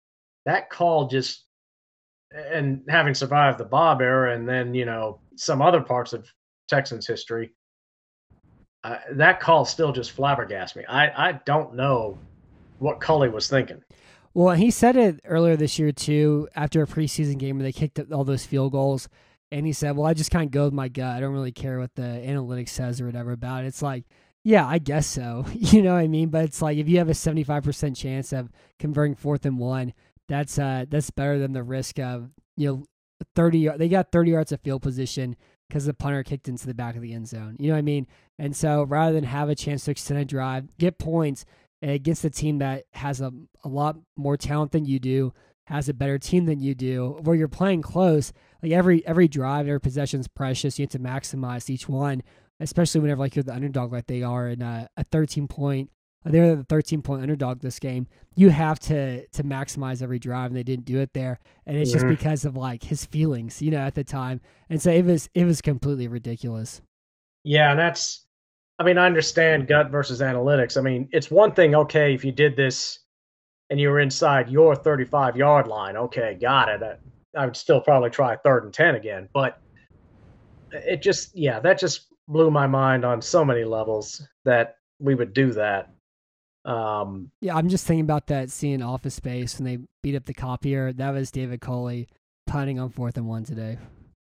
that call just, and having survived the Bob era and then, some other parts of Texans history, that call still just flabbergasted me. I don't know what Culley was thinking. Well, he said it earlier this year, too, after a preseason game where they kicked all those field goals. And he said, well, I just kind of go with my gut. I don't really care what the analytics says or whatever about it. It's like, yeah, I guess so. You know what I mean? But it's like if you have a 75% chance of converting 4th and 1, that's better than the risk of, 30. They got 30 yards of field position because the punter kicked into the back of the end zone. You know what I mean? And so rather than have a chance to extend a drive, get points against a team that has a lot more talent than you do, has a better team than you do, where you're playing close, like every drive, every possession is precious. You have to maximize each one, especially whenever like you're the underdog like they are in a 13-point. They're the 13-point underdog this game. You have to maximize every drive, and they didn't do it there. And it's just because of like his feelings, at the time. And so it was completely ridiculous. Yeah, and I understand gut versus analytics. It's one thing, okay, if you did this and you were inside your 35-yard line, okay, got it. I would still probably try 3rd and 10 again. But that just blew my mind on so many levels that we would do that. Yeah, I'm just thinking about that scene in Office Space when they beat up the copier. That was David Culley punting on 4th and 1 today.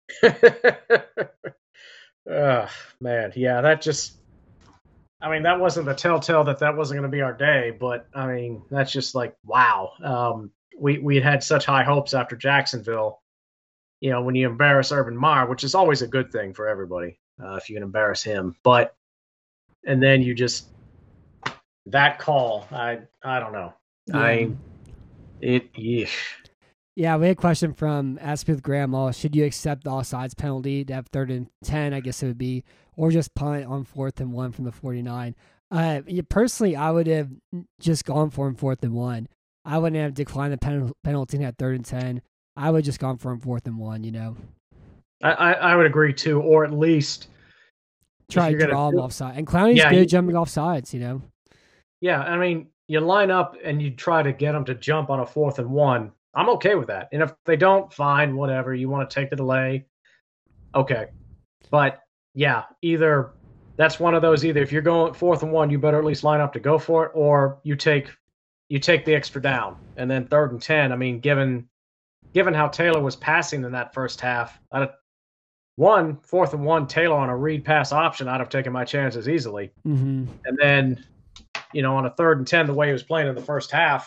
Man, yeah, that just... that wasn't the telltale that wasn't going to be our day, but, that's just like, wow. We had such high hopes after Jacksonville, when you embarrass Urban Meyer, which is always a good thing for everybody, if you can embarrass him. And then you just, that call, I don't know. Yeah. Yeah, we had a question from Ask with Grandma. Should you accept the offsides penalty to have 3rd and 10, I guess it would be, or just punt on 4th and 1 from the 49? Personally, I would have just gone for him 4th and 1. I wouldn't have declined the penalty and had 3rd and 10. I would just gone for him 4th and 1, I would agree too, or at least try to draw him offside. And Clowney's good jumping off sides, Yeah, you line up and you try to get them to jump on a 4th and 1. I'm okay with that. And if they don't, fine, whatever. You want to take the delay, okay. But yeah, either that's one of those. Either if you're going 4th and 1, you better at least line up to go for it, or you take the extra down, and then 3rd and 10. Given how Taylor was passing in that first half, 4th and 1 Taylor on a read pass option, I'd have taken my chances easily. Mm-hmm. And then, on a 3rd and 10, the way he was playing in the first half,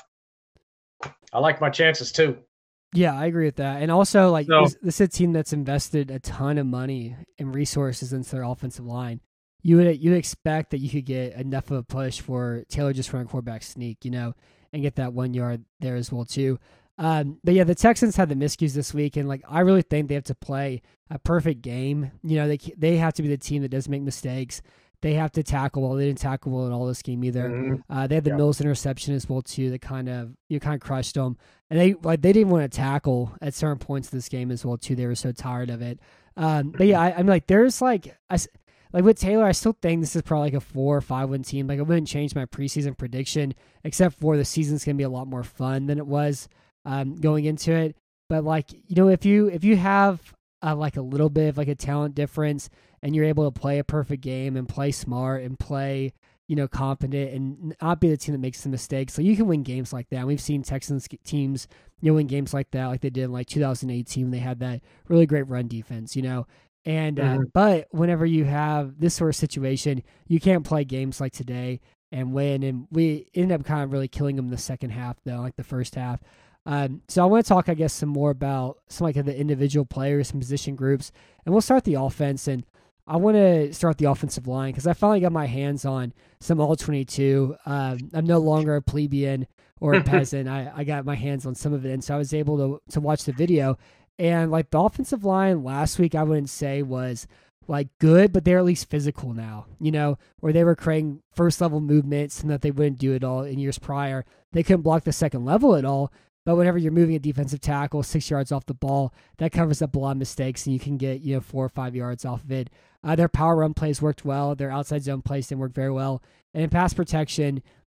I like my chances too. Yeah, I agree with that. And also, this is a team that's invested a ton of money and resources into their offensive line. You would expect that you could get enough of a push for Taylor just run a quarterback sneak, and get that 1 yard there as well too. But yeah, the Texans had the miscues this week, and I really think they have to play a perfect game. They have to be the team that doesn't make mistakes. They have to tackle well. They didn't tackle well in all this game either. Mm-hmm. They had the Mills interception as well too. That kind of crushed them, and they didn't want to tackle at certain points of this game as well too. They were so tired of it. But yeah, I'm there's with Taylor, I still think this is probably a 4 or 5 win team. I wouldn't change my preseason prediction, except for the season's gonna be a lot more fun than it was going into it. But if you have a little bit of a talent difference, and you're able to play a perfect game and play smart and play, competent and not be the team that makes the mistakes. So you can win games like that. And we've seen Texans teams, win games like that, like they did in 2018 when they had that really great run defense, And but whenever you have this sort of situation, you can't play games like today and win. And we ended up kind of really killing them in the second half, though, the first half. So I want to talk, I guess, some more about some the individual players and position groups, and we'll start the offense. And I want to start the offensive line because I finally got my hands on some All-22. I'm no longer a plebeian or a peasant. I got my hands on some of it, and so I was able to watch the video. And the offensive line last week, I wouldn't say was good, but they're at least physical now, where they were creating first level movements and that they wouldn't do it all in years prior. They couldn't block the second level at all. But whenever you're moving a defensive tackle 6 yards off the ball, that covers up a lot of mistakes, and you can get 4 or 5 yards off of it. Their power run plays worked well. Their outside zone plays didn't work very well. And in pass protection,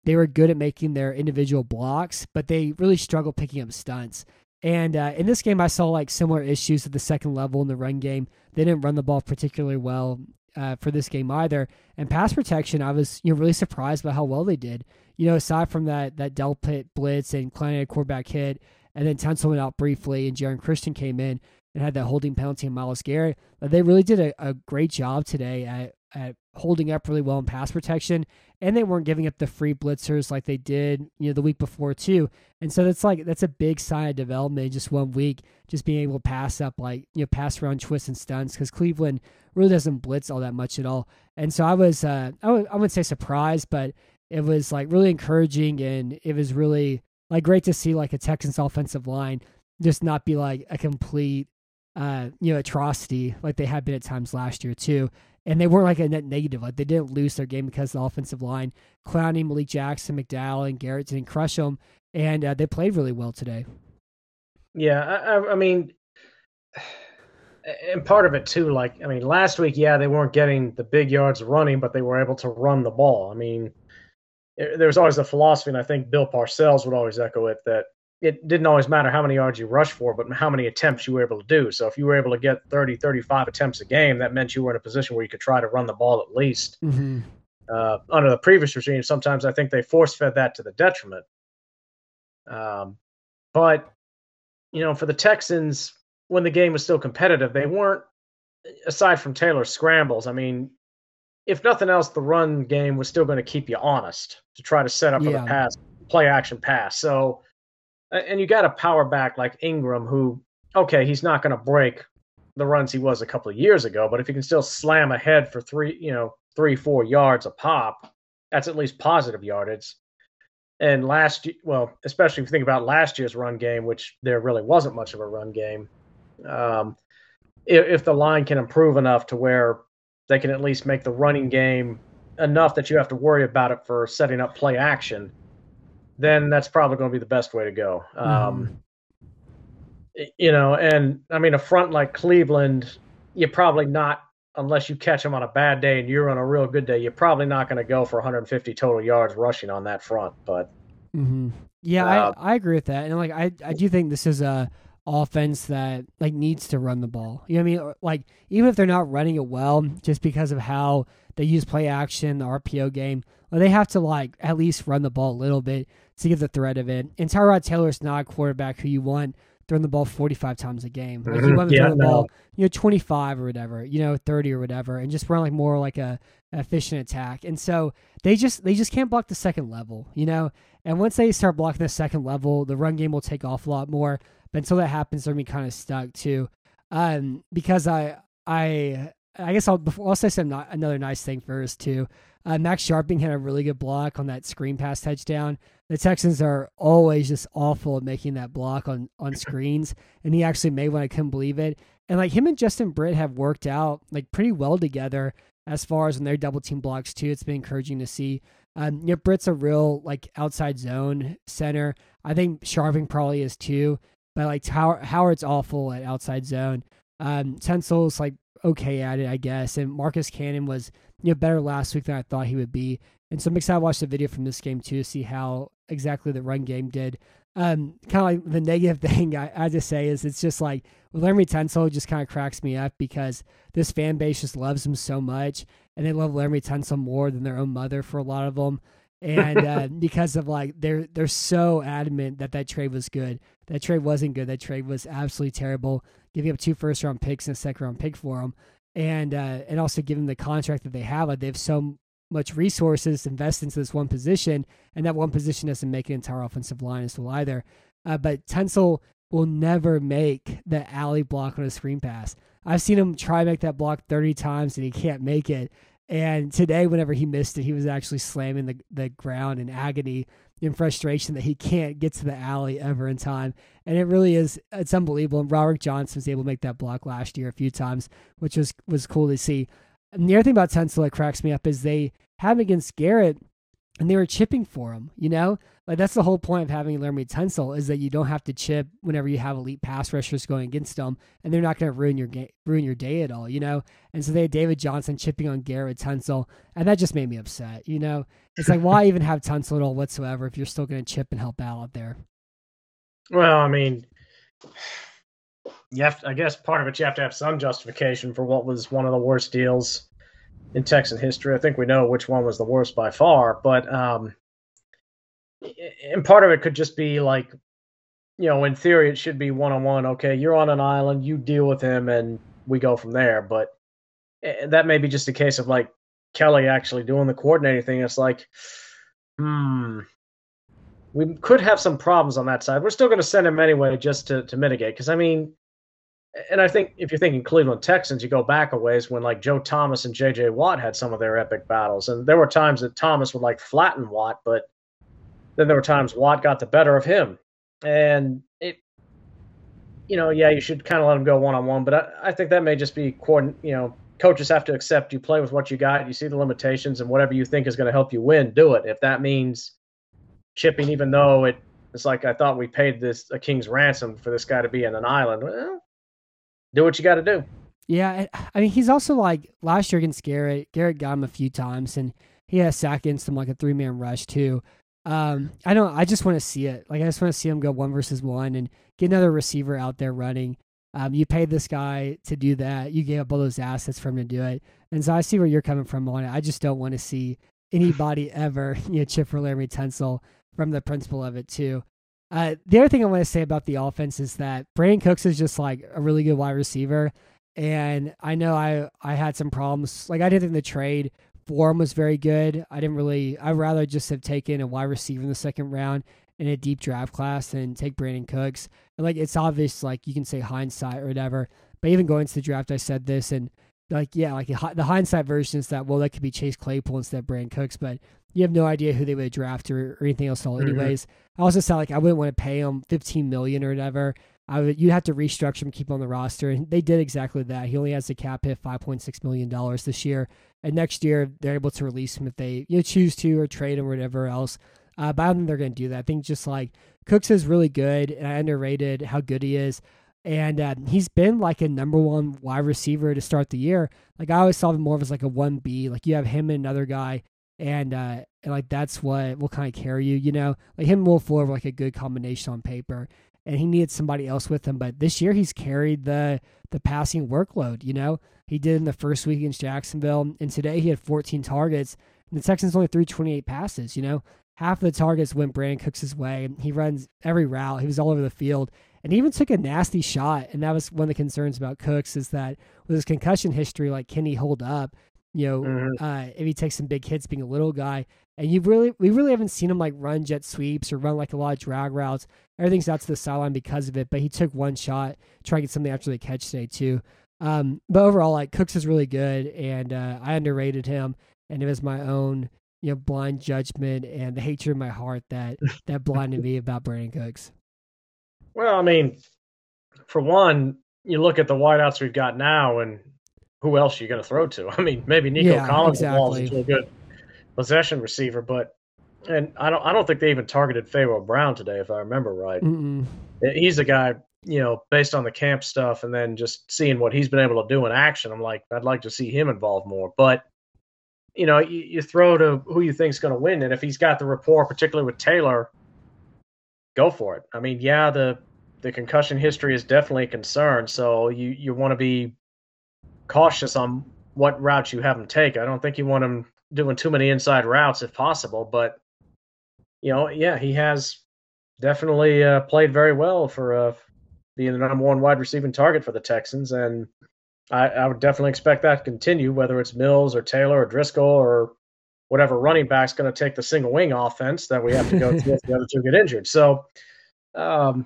they were good at making their individual blocks, but they really struggled picking up stunts. And in this game, I saw like similar issues at the second level in the run game. They didn't run the ball particularly well for this game either. And pass protection, I was really surprised by how well they did. Aside from that Delpit blitz and Klein had a quarterback hit, and then Tunsil went out briefly, and Jaron Christian came in and had that holding penalty on Myles Garrett. They really did a great job today at holding up really well in pass protection, and they weren't giving up the free blitzers like they did the week before too. And so that's a big sign of development in just 1 week, just being able to pass up pass around twists and stunts, because Cleveland really doesn't blitz all that much at all. And so I was I wouldn't say surprised, but it was like really encouraging, and it was really like great to see like a Texans offensive line just not be like a complete atrocity like they had been at times last year too. And they weren't like a net negative. Like they didn't lose their game because of the offensive line. Clowney, Malik Jackson, McDowell, and Garrett didn't crush them, and they played really well today. Yeah, I mean, and part of it too, last week, they weren't getting the big yards running, but they were able to run the ball. I mean, there's always a philosophy, and I think Bill Parcells would always echo it, that it didn't always matter how many yards you rushed for, but how many attempts you were able to do. So if you were able to get 30, 35 attempts a game, that meant you were in a position where you could try to run the ball at least. Mm-hmm. Under the previous regime, sometimes I think they force-fed that to the detriment. But, for the Texans, when the game was still competitive, they weren't, aside from Taylor's scrambles, I mean, if nothing else, the run game was still going to keep you honest to try to set up for the pass, play action pass. So, and you got a power back like Ingram, who, okay, he's not going to break the runs he was a couple of years ago, but if he can still slam ahead for 3-4 yards a pop, that's at least positive yardage. And especially if you think about last year's run game, which there really wasn't much of a run game, if the line can improve enough to where they can at least make the running game enough that you have to worry about it for setting up play action, then that's probably going to be the best way to go. And I mean, a front like Cleveland, you're probably not, unless you catch them on a bad day and you're on a real good day, you're probably not going to go for 150 total yards rushing on that front. But I agree with that. And I do think this is a offense that needs to run the ball. You know what I mean? Even if they're not running it well, just because of how they use play action, the RPO game, they have to at least run the ball a little bit to get the threat of it. And Tyrod Taylor's not a quarterback who you want throwing the ball 45 times a game. You want to throw the ball, 25 or whatever, 30 or whatever, and just run more like a efficient attack. And so they just can't block the second level, And once they start blocking the second level, the run game will take off a lot more. But until that happens, they're going to be kind of stuck too. Because I guess I'll say another nice thing first too. Max Sharping had a really good block on that screen pass touchdown. The Texans are always just awful at making that block on screens, and he actually made one. I couldn't believe it. And him and Justin Britt have worked out pretty well together as far as when they're double team blocks too. It's been encouraging to see. Britt's a real outside zone center. I think Sharping probably is too, but Howard's awful at outside zone. Tunsil's okay at it, I guess. And Marcus Cannon was better last week than I thought he would be. And so I'm excited to watch the video from this game too to see how exactly the run game did. Kind of the negative thing I had to say is it's just with Laremy Tunsil, just kind of cracks me up because this fan base just loves him so much, and they love Laremy Tunsil more than their own mother for a lot of them. And because of they're so adamant that trade was good. That trade wasn't good. That trade was absolutely terrible, giving up 2 first-round picks and a second-round pick for him, and also given the contract that they have, they have so much resources to invest into this one position, and that one position doesn't make an entire offensive line as well either. But Tunsil will never make the alley block on a screen pass. I've seen him try to make that block 30 times, and he can't make it. And today, whenever he missed it, he was actually slamming the ground in agony, in frustration that he can't get to the alley ever in time. And it really is, it's unbelievable. And Roderick Johnson was able to make that block last year a few times, which was cool to see. And the other thing about Tunsil that cracks me up is they have him against Garrett. and they were chipping for him, you know? Like that's the whole point of having Laramie Tunsil is that you don't have to chip whenever you have elite pass rushers going against them, and they're not going to ruin your day at all, you know? And so they had David Johnson chipping on Garrett Tunsil, and that just made me upset, you know? It's like, why even have Tunsil at all whatsoever if you're still going to chip and help out there? Well, I mean, I guess part of it, you have to have some justification for what was one of the worst deals in Texan history. I think we know which one was the worst by far, but and part of it could just be like, in theory, it should be one-on-one. Okay, you're on an island, you deal with him, and we go from there. But that may be just a case of like Kelly actually doing the coordinating thing. It's like, we could have some problems on that side. We're still going to send him anyway just to mitigate. Because, I mean, and I think if you're thinking Cleveland Texans, you go back a ways when like Joe Thomas and J.J. Watt had some of their epic battles. And there were times that Thomas would like flatten Watt, but then there were times Watt got the better of him. And you should kind of let him go one-on-one. But I think that may just be, coaches have to accept you play with what you got. You see the limitations, and whatever you think is going to help you win, do it. If that means chipping, even though it's like I thought we paid a king's ransom for this guy to be in an island. Well, do what you got to do. Yeah, I mean, he's also like last year against Garrett. Garrett got him a few times, and he had a sack against him, like a 3-man rush too. I just want to see it. Like I just want to see him go 1-versus-1 and get another receiver out there running. You paid this guy to do that. You gave up all those assets for him to do it, and so I see where you're coming from on it. I just don't want to see anybody ever chip for Laramie Tunsil from the principle of it too. The other thing I want to say about the offense is that Brandon Cooks is just like a really good wide receiver. And I know I had some problems. Like I didn't think the trade for him was very good. I'd rather just have taken a wide receiver in the second round in a deep draft class than take Brandon Cooks. And like, it's obvious, like you can say hindsight or whatever, but even going into the draft, I said this and the hindsight version is that, well, that could be Chase Claypool instead of Brandon Cooks, but you have no idea who they would draft or anything else at all. Anyways, I also said like I wouldn't want to pay him $15 million or whatever. You'd have to restructure him, keep him on the roster, and they did exactly that. He only has a cap hit $5.6 million this year, and next year they're able to release him if they choose to or trade him or whatever else. But I don't think they're going to do that. I think just like Cooks is really good, and I underrated how good he is. And he's been like a number one wide receiver to start the year. Like I always saw him more of as like a 1B. Like you have him and another guy, and like that's what will kind of carry you. Like him and Will Fuller were like a good combination on paper, and he needed somebody else with him. But this year he's carried the passing workload. He did in the first week against Jacksonville, and today he had 14 targets. And the Texans only threw 28 passes. Half of the targets went Brandon Cooks' way. He runs every route. He was all over the field. And he even took a nasty shot, and that was one of the concerns about Cooks is that with his concussion history, like, can he hold up, if he takes some big hits being a little guy. And we really haven't seen him, like, run jet sweeps or run, like, a lot of drag routes. Everything's out to the sideline because of it, but he took one shot, trying to get something after the catch today, too. But overall, like, Cooks is really good, and I underrated him, and it was my own, blind judgment and the hatred in my heart that blinded me about Brandon Cooks. Well, I mean, for one, you look at the wideouts we've got now, and who else are you going to throw to? I mean, maybe Nico Collins evolves into a good possession receiver, and I don't think they even targeted Pharaoh Brown today, if I remember right. He's a guy, based on the camp stuff, and then just seeing what he's been able to do in action. I'm like, I'd like to see him involved more. But you throw to who you think is going to win, and if he's got the rapport, particularly with Taylor, go for it. I mean, yeah, the concussion history is definitely a concern, so you want to be cautious on what routes you have him take. I don't think you want him doing too many inside routes if possible, but he has definitely played very well for being the number one wide receiving target for the Texans, and I would definitely expect that to continue, whether it's Mills or Taylor or Driscoll or whatever running back's going to take the single wing offense that we have to go through if the other two get injured. So, I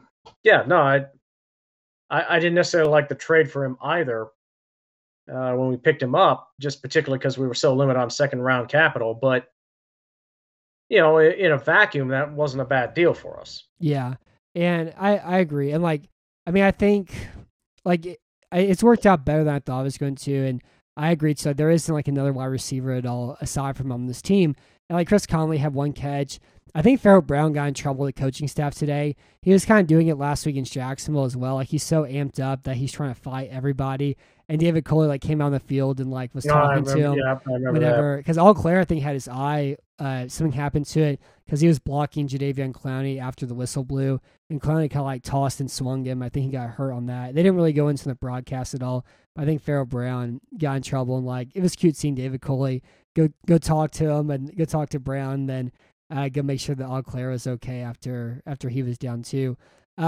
didn't necessarily like the trade for him either when we picked him up, just particularly because we were so limited on second round capital. But, in a vacuum, that wasn't a bad deal for us. Yeah. And I agree. And I think it's worked out better than I thought it was going to. And I agreed. So there isn't like another wide receiver at all aside from on this team. And like Chris Conley had one catch. I think Pharaoh Brown got in trouble with the coaching staff today. He was kind of doing it last week in Jacksonville as well. Like he's so amped up that he's trying to fight everybody. And David Coley like came out on the field and like was talking to him whenever, because All Claire I think had his eye. Something happened to it because he was blocking Jadeveon Clowney after the whistle blew, and Clowney kind of like tossed and swung him. I think he got hurt on that. They didn't really go into the broadcast at all. But I think Pharaoh Brown got in trouble, and like it was cute seeing David Coley go talk to him and go talk to Brown, then go make sure that All Claire was okay after he was down too.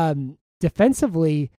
Defensively,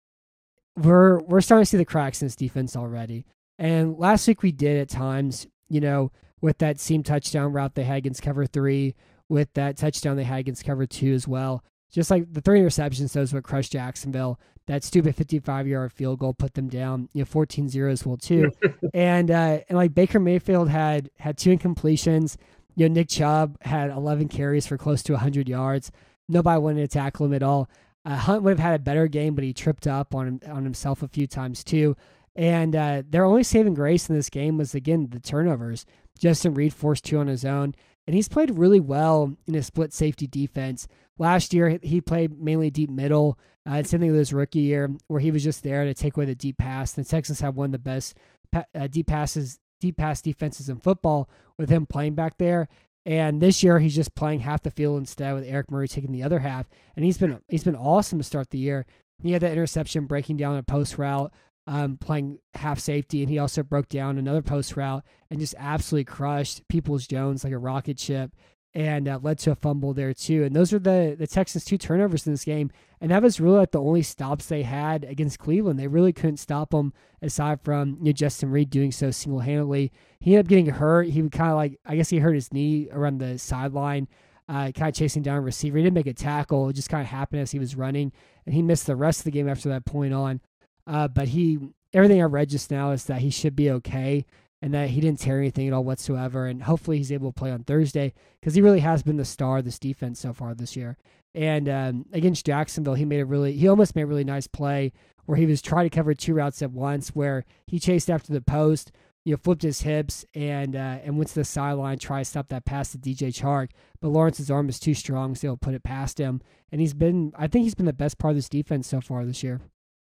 we're starting to see the cracks in this defense already. And last week we did at times, with that seam touchdown route they had against cover 3, with that touchdown they had against cover 2 as well. Just like the 3 interceptions, those would crush Jacksonville. That stupid 55-yard field goal put them down, 14-0 as well too. and like Baker Mayfield had 2 incompletions. Nick Chubb had 11 carries for close to 100 yards. Nobody wanted to tackle him at all. Hunt would have had a better game, but he tripped up on himself a few times too. And their only saving grace in this game was, again, the turnovers. Justin Reed forced 2 on his own, and he's played really well in a split safety defense. Last year, he played mainly deep middle. Same thing with his rookie year, where he was just there to take away the deep pass. The Texans have one of the best deep pass defenses in football with him playing back there. And this year, he's just playing half the field instead, with Eric Murray taking the other half. And he's been awesome to start the year. He had that interception breaking down a post route, playing half safety, and he also broke down another post route and just absolutely crushed Peoples-Jones like a rocket ship, and led to a fumble there too. And those are the Texans' 2 turnovers in this game, and that was really like the only stops they had against Cleveland. They really couldn't stop them aside from Justin Reed doing so single-handedly. He ended up getting hurt. He would kind of like, I guess he hurt his knee around the sideline, kind of chasing down a receiver. He didn't make a tackle. It just kind of happened as he was running, and he missed the rest of the game after that point on. But everything I read just now is that he should be okay, and that he didn't tear anything at all whatsoever. And hopefully he's able to play on Thursday, because he really has been the star of this defense so far this year. And against Jacksonville, he almost made a really nice play where he was trying to cover 2 routes at once, where he chased after the post, flipped his hips and went to the sideline, try to stop that pass to DJ Chark. But Lawrence's arm is too strong, so he'll put it past him. And I think he's been the best part of this defense so far this year.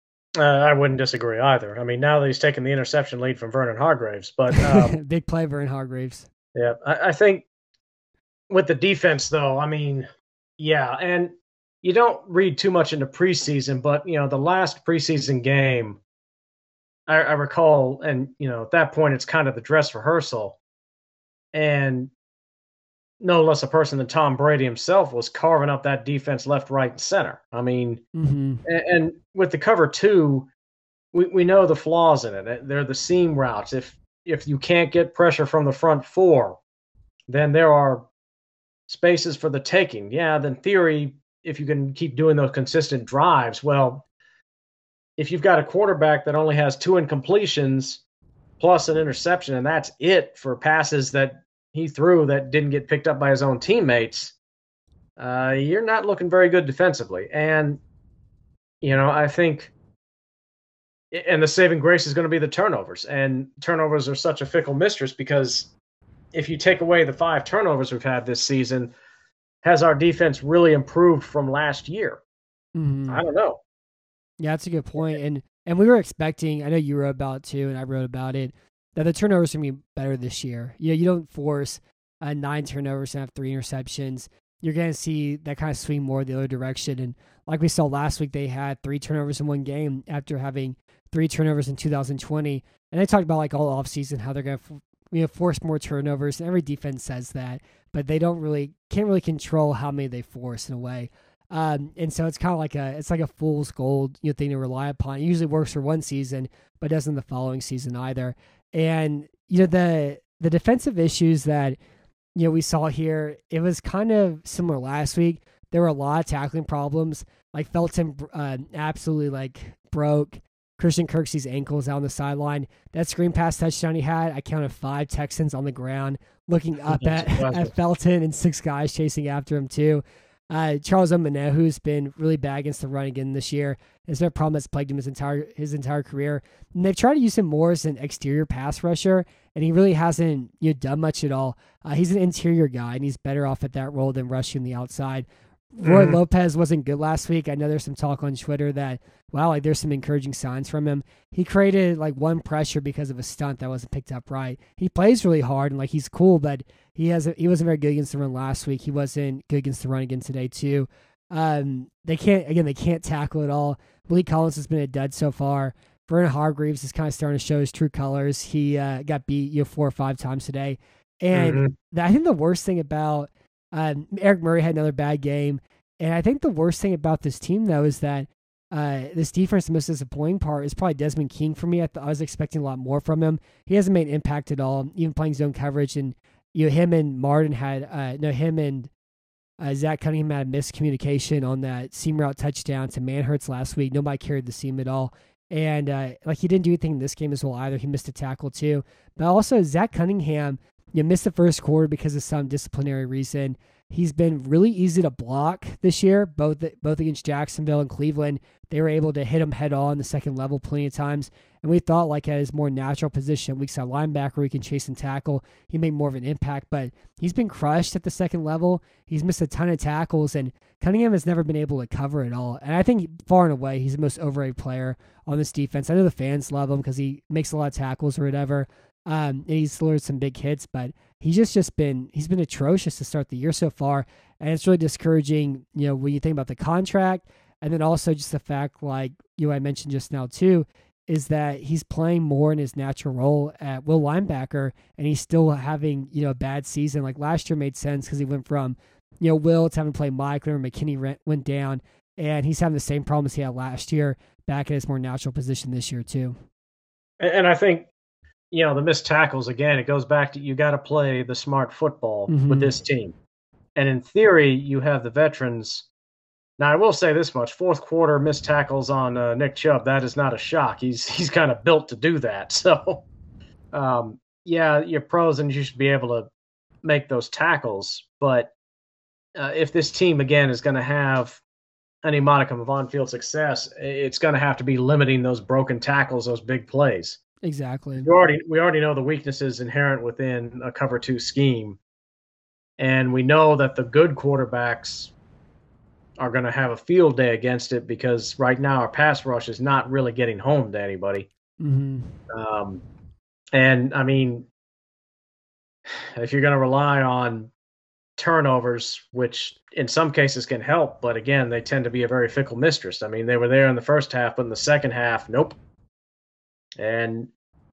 I wouldn't disagree either. I mean, now that he's taken the interception lead from Vernon Hargreaves, but big play, Vernon Hargreaves. Yeah, I think with the defense, though, I mean, yeah, and you don't read too much into preseason, but the last preseason game, I recall, and at that point, it's kind of the dress rehearsal, and no less a person than Tom Brady himself was carving up that defense left, right, and center. I mean, and with the cover 2, we know the flaws in it. They're the seam routes. If you can't get pressure from the front 4, then there are spaces for the taking. Yeah, in theory, if you can keep doing those consistent drives, well, if you've got a quarterback that only has 2 incompletions plus an interception, and that's it for passes that he threw that didn't get picked up by his own teammates, you're not looking very good defensively. And, I think, and the saving grace is going to be the turnovers. And turnovers are such a fickle mistress, because if you take away the 5 turnovers we've had this season, has our defense really improved from last year? I don't know. Yeah, that's a good point. And we were expecting, I know you wrote about it too, and I wrote about it, that the turnovers are going to be better this year. You don't force 9 turnovers and have 3 interceptions. You're going to see that kind of swing more the other direction. And like we saw last week, they had 3 turnovers in one game after having 3 turnovers in 2020. And they talked about like all offseason how they're going to force more turnovers. And every defense says that, but they can't really control how many they force in a way. And so it's kind of like a fool's gold thing to rely upon. It usually works for one season, but doesn't the following season either. And the defensive issues that we saw here, it was kind of similar last week. There were a lot of tackling problems. Like Felton absolutely broke Christian Kirksey's ankles out on the sideline. That screen pass touchdown he had, I counted 5 Texans on the ground looking up at Felton, and 6 guys chasing after him too. Charles Omenihu, who's been really bad against the run again this year. It's been a problem that's plagued him his entire career. And they've tried to use him more as an exterior pass rusher, and he really hasn't done much at all. He's an interior guy, and he's better off at that role than rushing the outside. Roy Lopez wasn't good last week. I know there's some talk on Twitter that, wow, like there's some encouraging signs from him. He created like one pressure because of a stunt that wasn't picked up right. He plays really hard and like he's cool, but he wasn't very good against the run last week. He wasn't good against the run again today too. They can't tackle at all. Malik Collins has been a dud so far. Vernon Hargreaves is kind of starting to show his true colors. He got beat 4 or 5 times today. And I think the worst thing about Eric Murray had another bad game. And I think the worst thing about this team, though, is that this defense, the most disappointing part, is probably Desmond King for me. I was expecting a lot more from him. He hasn't made an impact at all, even playing zone coverage. And him and Martin Zach Cunningham had miscommunication on that seam route touchdown to Manhertz last week. Nobody carried the seam at all. And he didn't do anything in this game as well either. He missed a tackle too. But also Zach Cunningham, missed the first quarter because of some disciplinary reason. He's been really easy to block this year, both against Jacksonville and Cleveland. They were able to hit him head on the second level plenty of times. And we thought like at his more natural position, weak side linebacker, he can chase and tackle. He made more of an impact, but he's been crushed at the second level. He's missed a ton of tackles, and Cunningham has never been able to cover it all. And I think far and away, he's the most overrated player on this defense. I know the fans love him because he makes a lot of tackles or whatever. And he's lured some big hits, but he's been atrocious to start the year so far. And it's really discouraging, when you think about the contract, and then also just the fact, like I mentioned just now too, is that he's playing more in his natural role at will linebacker, and he's still having, a bad season. Like last year made sense because he went from, Will to having played Mike, and McKinney went down, and he's having the same problems he had last year back in his more natural position this year too. And I think, the missed tackles, again, it goes back to you got to play the smart football with this team. And in theory, you have the veterans. Now, I will say this much. Fourth quarter missed tackles on Nick Chubb, that is not a shock. He's kind of built to do that. So, you're pros and you should be able to make those tackles. But if this team, again, is going to have any modicum of on-field success, it's going to have to be limiting those broken tackles, those big plays. Exactly. We already know the weaknesses inherent within a cover 2 scheme, and we know that the good quarterbacks are going to have a field day against it because right now our pass rush is not really getting home to anybody. And I mean, if you're going to rely on turnovers, which in some cases can help, but again, they tend to be a very fickle mistress. I mean, they were there in the first half, but in the second half, nope. And,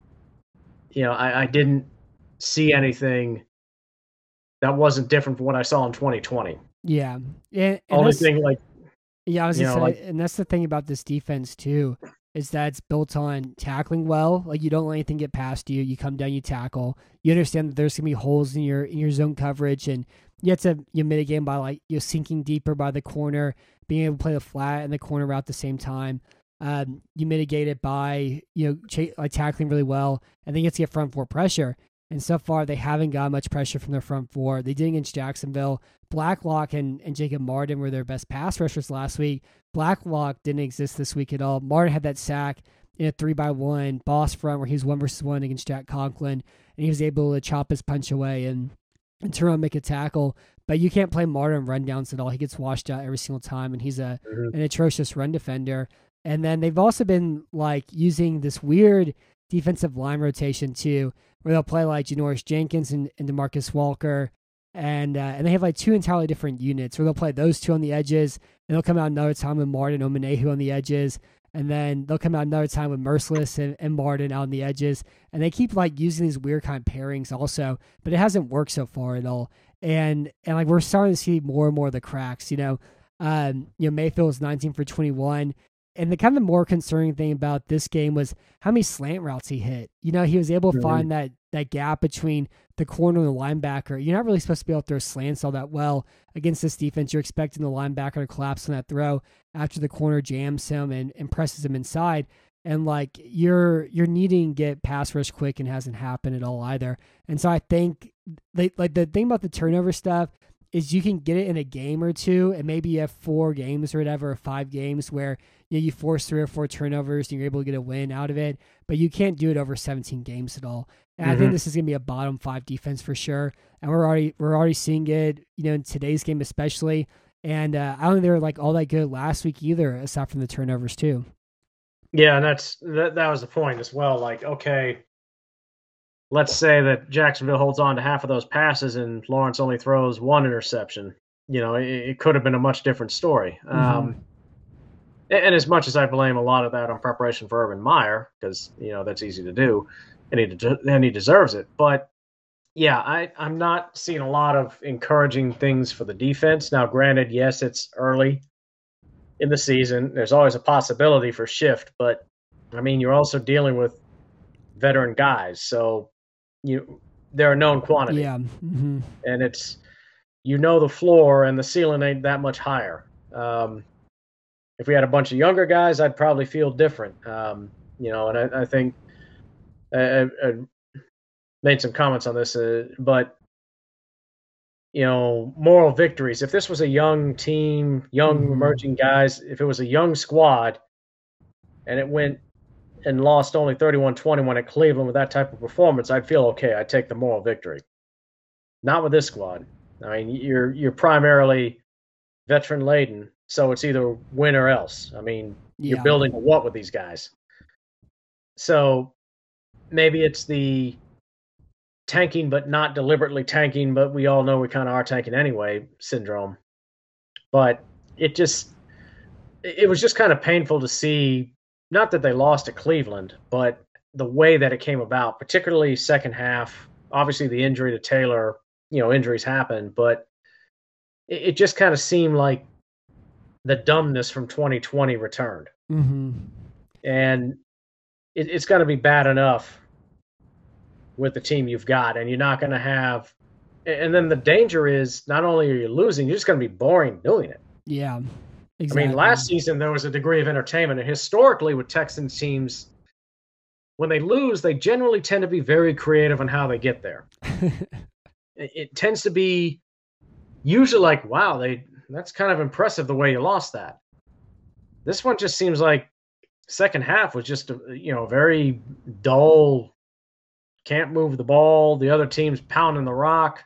I didn't see anything that wasn't different from what I saw in 2020. Yeah. And Only thing I was going to say, and that's the thing about this defense too, is that it's built on tackling well. Like you don't let anything get past you. You come down, you tackle. You understand that there's going to be holes in your zone coverage, and you have to mitigate by sinking deeper by the corner, being able to play the flat and the corner route at the same time. You mitigate it by tackling really well, and then you get to get front four pressure. And so far, they haven't got much pressure from their front four. They did against Jacksonville. Blacklock and Jacob Martin were their best pass rushers last week. Blacklock didn't exist this week at all. Martin had that sack in a 3-by-1 boss front where he was 1-versus-1 against Jack Conklin, and he was able to chop his punch away and turn around and make a tackle. But you can't play Martin rundowns at all. He gets washed out every single time, and he's an atrocious run defender. And then they've also been using this weird defensive line rotation too, where they'll play Janoris Jenkins and DeMarcus Walker, and they have 2 entirely different units where they'll play those 2 on the edges, and they'll come out another time with Martin Omenihu on the edges, and then they'll come out another time with Merciless and Martin out on the edges, and they keep using these weird kind of pairings also, but it hasn't worked so far at all, and we're starting to see more and more of the cracks. Mayfield was 19 for 21. And the kind of more concerning thing about this game was how many slant routes he hit. He was able to find that gap between the corner and the linebacker. You're not really supposed to be able to throw slants all that well against this defense. You're expecting the linebacker to collapse on that throw after the corner jams him and presses him inside. And you're needing to get pass rush quick, and hasn't happened at all either. And so I think the thing about the turnover stuff is you can get it in a game or two, and maybe you have 4 games or whatever, or 5 games where you force 3 or 4 turnovers and you're able to get a win out of it, but you can't do it over 17 games at all. And I think this is going to be a bottom 5 defense for sure, and we're already seeing it, in today's game especially. And I don't think they were like all that good last week either, aside from the turnovers too. Yeah, and that was the point as well. Like, okay, let's say that Jacksonville holds on to half of those passes and Lawrence only throws 1 interception. It could have been a much different story. And as much as I blame a lot of that on preparation for Urban Meyer, because that's easy to do, and he deserves it. But yeah, I'm not seeing a lot of encouraging things for the defense. Now, granted, yes, it's early in the season. There's always a possibility for shift, but I mean, you're also dealing with veteran guys, so they're a known quantity. Yeah, and it's the floor and the ceiling ain't that much higher. If we had a bunch of younger guys, I'd probably feel different. And I think I made some comments on this, but moral victories. If this was a young team, young emerging guys, if it was a young squad, and it went and lost only 31-21 at Cleveland with that type of performance, I'd feel okay. I'd take the moral victory. Not with this squad. I mean, you're primarily veteran laden, so it's either win or else. I mean, you're building a what with these guys. So maybe it's the tanking but not deliberately tanking, but we all know we kind of are tanking anyway syndrome. But it was just kind of painful to see, not that they lost to Cleveland, but the way that it came about, particularly second half. Obviously the injury to Taylor, injuries happen, but it just kind of seemed like the dumbness from 2020 returned. And it's going to be bad enough with the team you've got, and you're not going to have. And then the danger is not only are you losing, you're just going to be boring doing it. Yeah, exactly. I mean, last season there was a degree of entertainment, and historically with Texans teams, when they lose, they generally tend to be very creative on how they get there. It tends to be usually like, wow, that's kind of impressive the way you lost that. This one just seems like second half was just very dull. Can't move the ball. The other team's pounding the rock.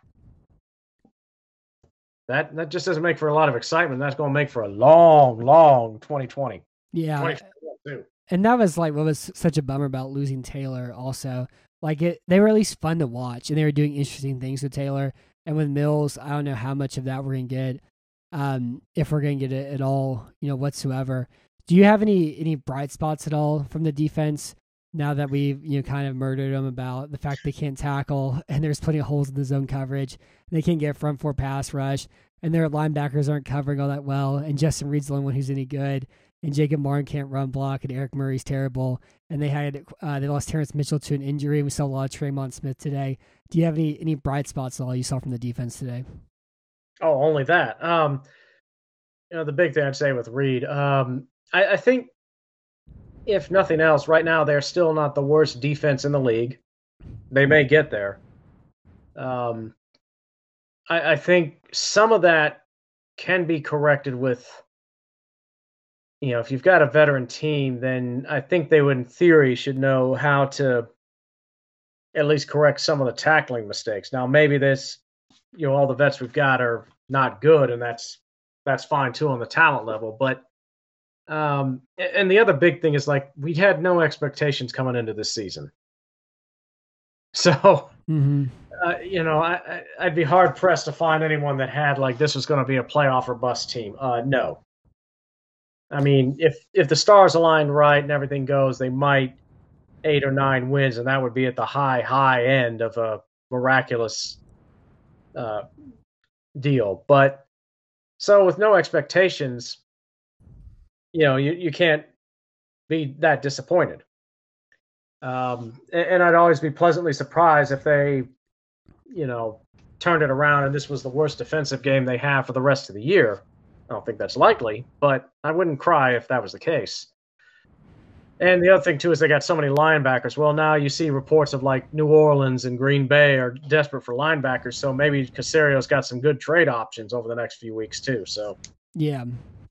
That just doesn't make for a lot of excitement. That's going to make for a long, long 2020. Yeah. 2021 too. And that was like what was such a bummer about losing Taylor also. Like they were at least fun to watch, and they were doing interesting things with Taylor. And with Mills, I don't know how much of that we're going to get, if we're going to get it at all, whatsoever. Do you have any bright spots at all from the defense now that we've kind of murdered them about the fact they can't tackle and there's plenty of holes in the zone coverage? They can't get front 4 pass rush, and their linebackers aren't covering all that well, and Justin Reed's the only one who's any good, and Jacob Martin can't run block, and Eric Murray's terrible, and they lost Terrence Mitchell to an injury, and we saw a lot of Traymon Smith today. Do you have any bright spots at all you saw from the defense today? Oh, only that. The big thing I'd say with Reed, I think if nothing else, right now they're still not the worst defense in the league. They may get there. I think some of that can be corrected with, if you've got a veteran team, then I think they would, in theory, should know how to at least correct some of the tackling mistakes. Now, maybe this, all the vets we've got are not good, and that's fine too on the talent level. But and the other big thing is, like, we had no expectations coming into this season. So, I'd be hard pressed to find anyone that had like this was going to be a playoff or bust team. No. I mean, if the stars align right and everything goes, they might 8 or 9 wins, and that would be at the high end of a miraculous deal. But so with no expectations, you can't be that disappointed. And I'd always be pleasantly surprised if they, turned it around and this was the worst defensive game they have for the rest of the year. I don't think that's likely, but I wouldn't cry if that was the case. And the other thing too is they got so many linebackers. Well, now you see reports of like New Orleans and Green Bay are desperate for linebackers, so maybe Casario's got some good trade options over the next few weeks too. So yeah,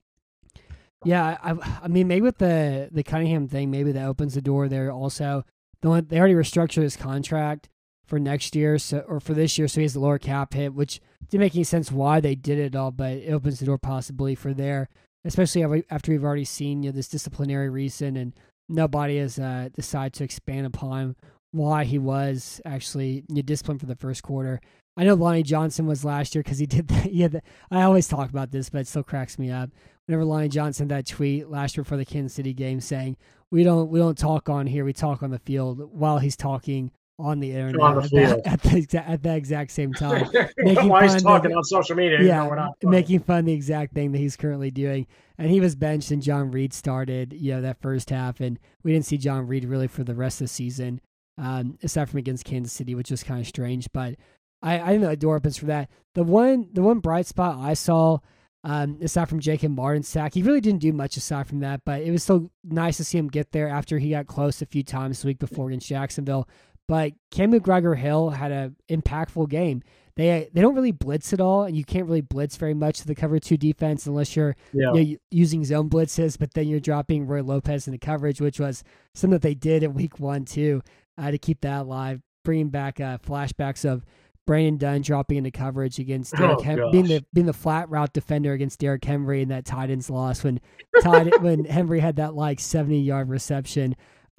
I mean, maybe with the Cunningham thing, maybe that opens the door there. Also, they already restructured his contract for next year, or for this year, so he has the lower cap hit, which didn't make any sense why they did it all, but it opens the door possibly for there, especially after we've already seen this disciplinary reason and nobody has decided to expand upon why he was actually disciplined for the first quarter. I know Lonnie Johnson was last year because he did that. I always talk about this, but it still cracks me up. Whenever Lonnie Johnson that tweet last year for the Kansas City game saying we don't talk on here, we talk on the field, while he's talking on the internet at the exact same time. While he's talking on social media, yeah, making fun of the exact thing that he's currently doing. And he was benched and John Reed started, that first half, and we didn't see John Reed really for the rest of the season, aside from against Kansas City, which was kind of strange. But I think the door opens for that. The one bright spot I saw, aside from Jacob Martin's sack, he really didn't do much aside from that, but it was still nice to see him get there after he got close a few times the week before against Jacksonville. But Cam McGregor-Hill had an impactful game. They don't really blitz at all, and you can't really blitz very much to the cover 2 defense unless you're using zone blitzes, but then you're dropping Roy Lopez into coverage, which was something that they did in week 1 too, to keep that alive, bringing back flashbacks of Brandon Dunn dropping into coverage against Derrick Henry, being the flat route defender against Derrick Henry in that tight end's loss when Henry had that 70-yard reception.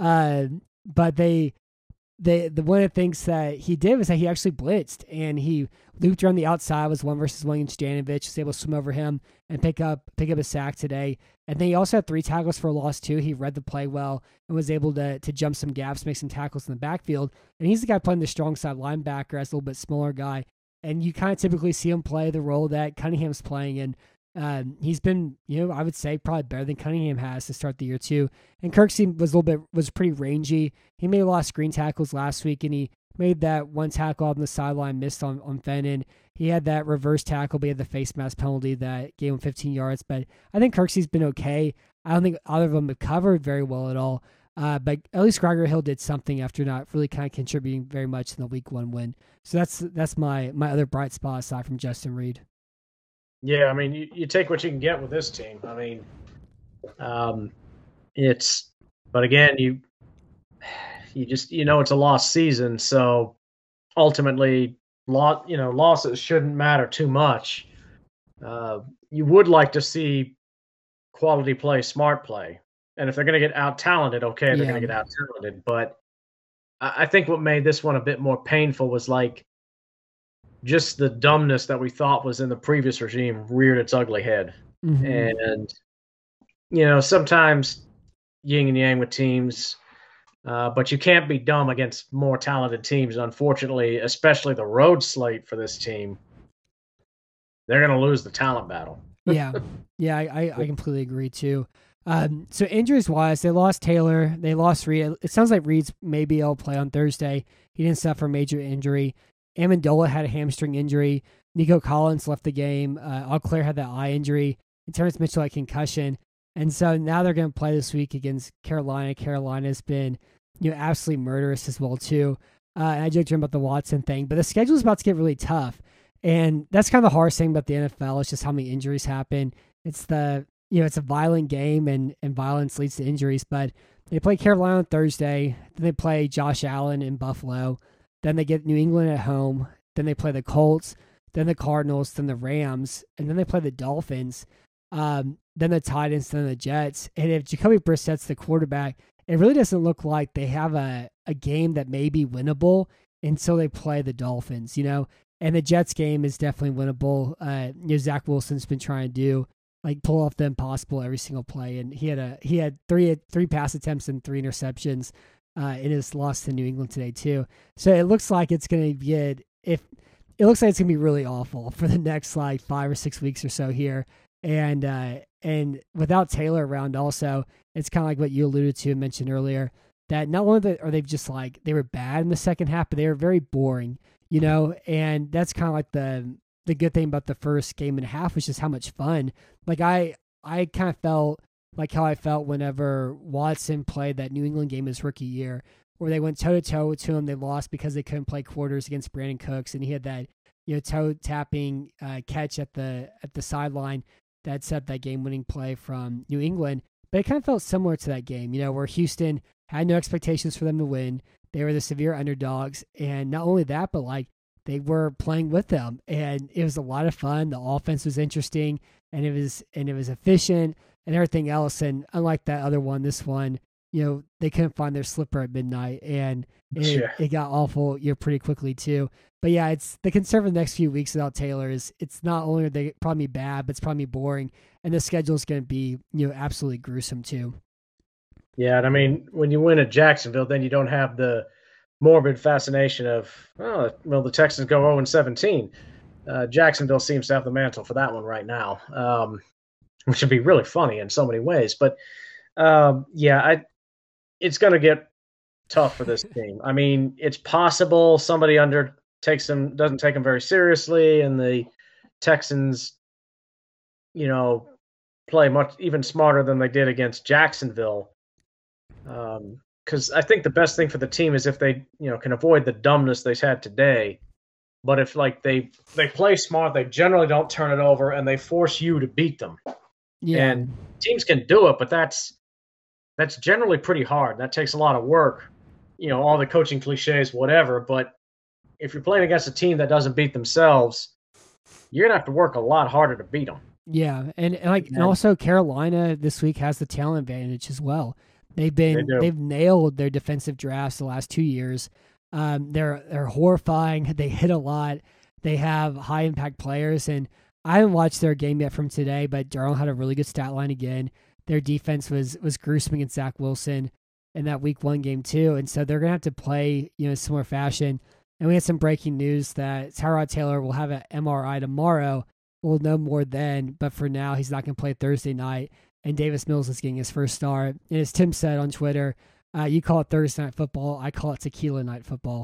But the one of the things that he did was that he actually blitzed and he looped around the outside, was 1-versus-1 against Janovich, was able to swim over him and pick up a sack today. And then he also had 3 tackles for a loss too. He read the play well and was able to jump some gaps, make some tackles in the backfield. And he's the guy playing the strong side linebacker as a little bit smaller guy. And you kind of typically see him play the role that Cunningham's playing. And he's been, I would say probably better than Cunningham has to start the year too. And Kirksey was pretty rangy. He made a lot of screen tackles last week, and he made that one tackle on the sideline, missed on Fenton. He had that reverse tackle, but he had the face mask penalty that gave him 15 yards. But I think Kirksey's been okay. I don't think either of them have covered very well at all. But at least McGregor-Hill did something after not really kind of contributing very much in the week 1 win. So that's my other bright spot aside from Justin Reed. Yeah, I mean, you take what you can get with this team. I mean, but again, you just it's a lost season, so ultimately, losses shouldn't matter too much. You would like to see quality play, smart play, and if they're going to get out talented, okay, they're going to get out talented. But I think what made this one a bit more painful was just the dumbness that we thought was in the previous regime reared its ugly head. Mm-hmm. And, sometimes yin and yang with teams, but you can't be dumb against more talented teams. Unfortunately, especially the road slate for this team, they're going to lose the talent battle. Yeah, I completely agree too. So injuries-wise, they lost Taylor, they lost Reed. It sounds like Reed's maybe able to play on Thursday. He didn't suffer a major injury. Amendola had a hamstring injury. Nico Collins left the game. Auclair had that eye injury. And Terrence Mitchell had concussion. And so now they're going to play this week against Carolina. Carolina's been, absolutely murderous as well too. And I joked around about the Watson thing, but the schedule is about to get really tough. And that's kind of the hardest thing about the NFL. It's just how many injuries happen. It's it's a violent game and violence leads to injuries. But they play Carolina on Thursday. Then they play Josh Allen in Buffalo. Then they get New England at home. Then they play the Colts. Then the Cardinals. Then the Rams. And then they play the Dolphins. Then the Titans. Then the Jets. And if Jacoby Brissett's the quarterback, it really doesn't look like they have a game that may be winnable until they play the Dolphins, And the Jets game is definitely winnable. Zach Wilson's been trying to do pull off the impossible every single play, and he had three pass attempts and 3 interceptions. In his loss to New England today too. So it looks like it's going to get it looks like it's going to be really awful for the next 5 or 6 weeks or so here. And without Taylor around also, it's kind of like what you alluded to and mentioned earlier, that not only are they just they were bad in the second half, but they were very boring, and that's kind of like the good thing about the first game and a half was just how much fun. I kind of felt like how I felt whenever Watson played that New England game his rookie year, where they went toe-to-toe to him. They lost because they couldn't play quarters against Brandon Cooks, and he had that toe-tapping catch at the sideline that set that game-winning play from New England. But it kind of felt similar to that game, where Houston had no expectations for them to win. They were the severe underdogs, and not only that, but like they were playing with them, and it was a lot of fun. The offense was interesting, and it was efficient and everything else. And unlike that other one, this one, they couldn't find their slipper at midnight, and it got awful, pretty quickly too. But yeah, it's the concern for the next few weeks without Taylor is it's not only are they probably bad, but it's probably boring, and the schedule is going to be absolutely gruesome too. Yeah, and I mean, when you win at Jacksonville, then you don't have the morbid fascination of, the Texans go 0-17. Jacksonville seems to have the mantle for that one right now, which would be really funny in so many ways. But it's going to get tough for this team. I mean, it's possible somebody doesn't take them very seriously, and the Texans, play much even smarter than they did against Jacksonville. Because I think the best thing for the team is if they, can avoid the dumbness they had today. But if they play smart, they generally don't turn it over, and they force you to beat them. Yeah. And teams can do it, but that's generally pretty hard. That takes a lot of work. All the coaching cliches, whatever. But if you're playing against a team that doesn't beat themselves, you're gonna have to work a lot harder to beat them. Yeah, and also Carolina this week has the talent advantage as well. They've nailed their defensive drafts the last 2 years. They're horrifying. They hit a lot. They have high impact players, and I haven't watched their game yet from today, but Darnold had a really good stat line again. Their defense was gruesome against Zach Wilson in that week 1 game too, and so they're gonna have to play in similar fashion. And we had some breaking news that Tyrod Taylor will have an MRI tomorrow. We'll know more then, but for now he's not gonna play Thursday night. And Davis Mills is getting his first start. And as Tim said on Twitter, you call it Thursday night football. I call it tequila night football.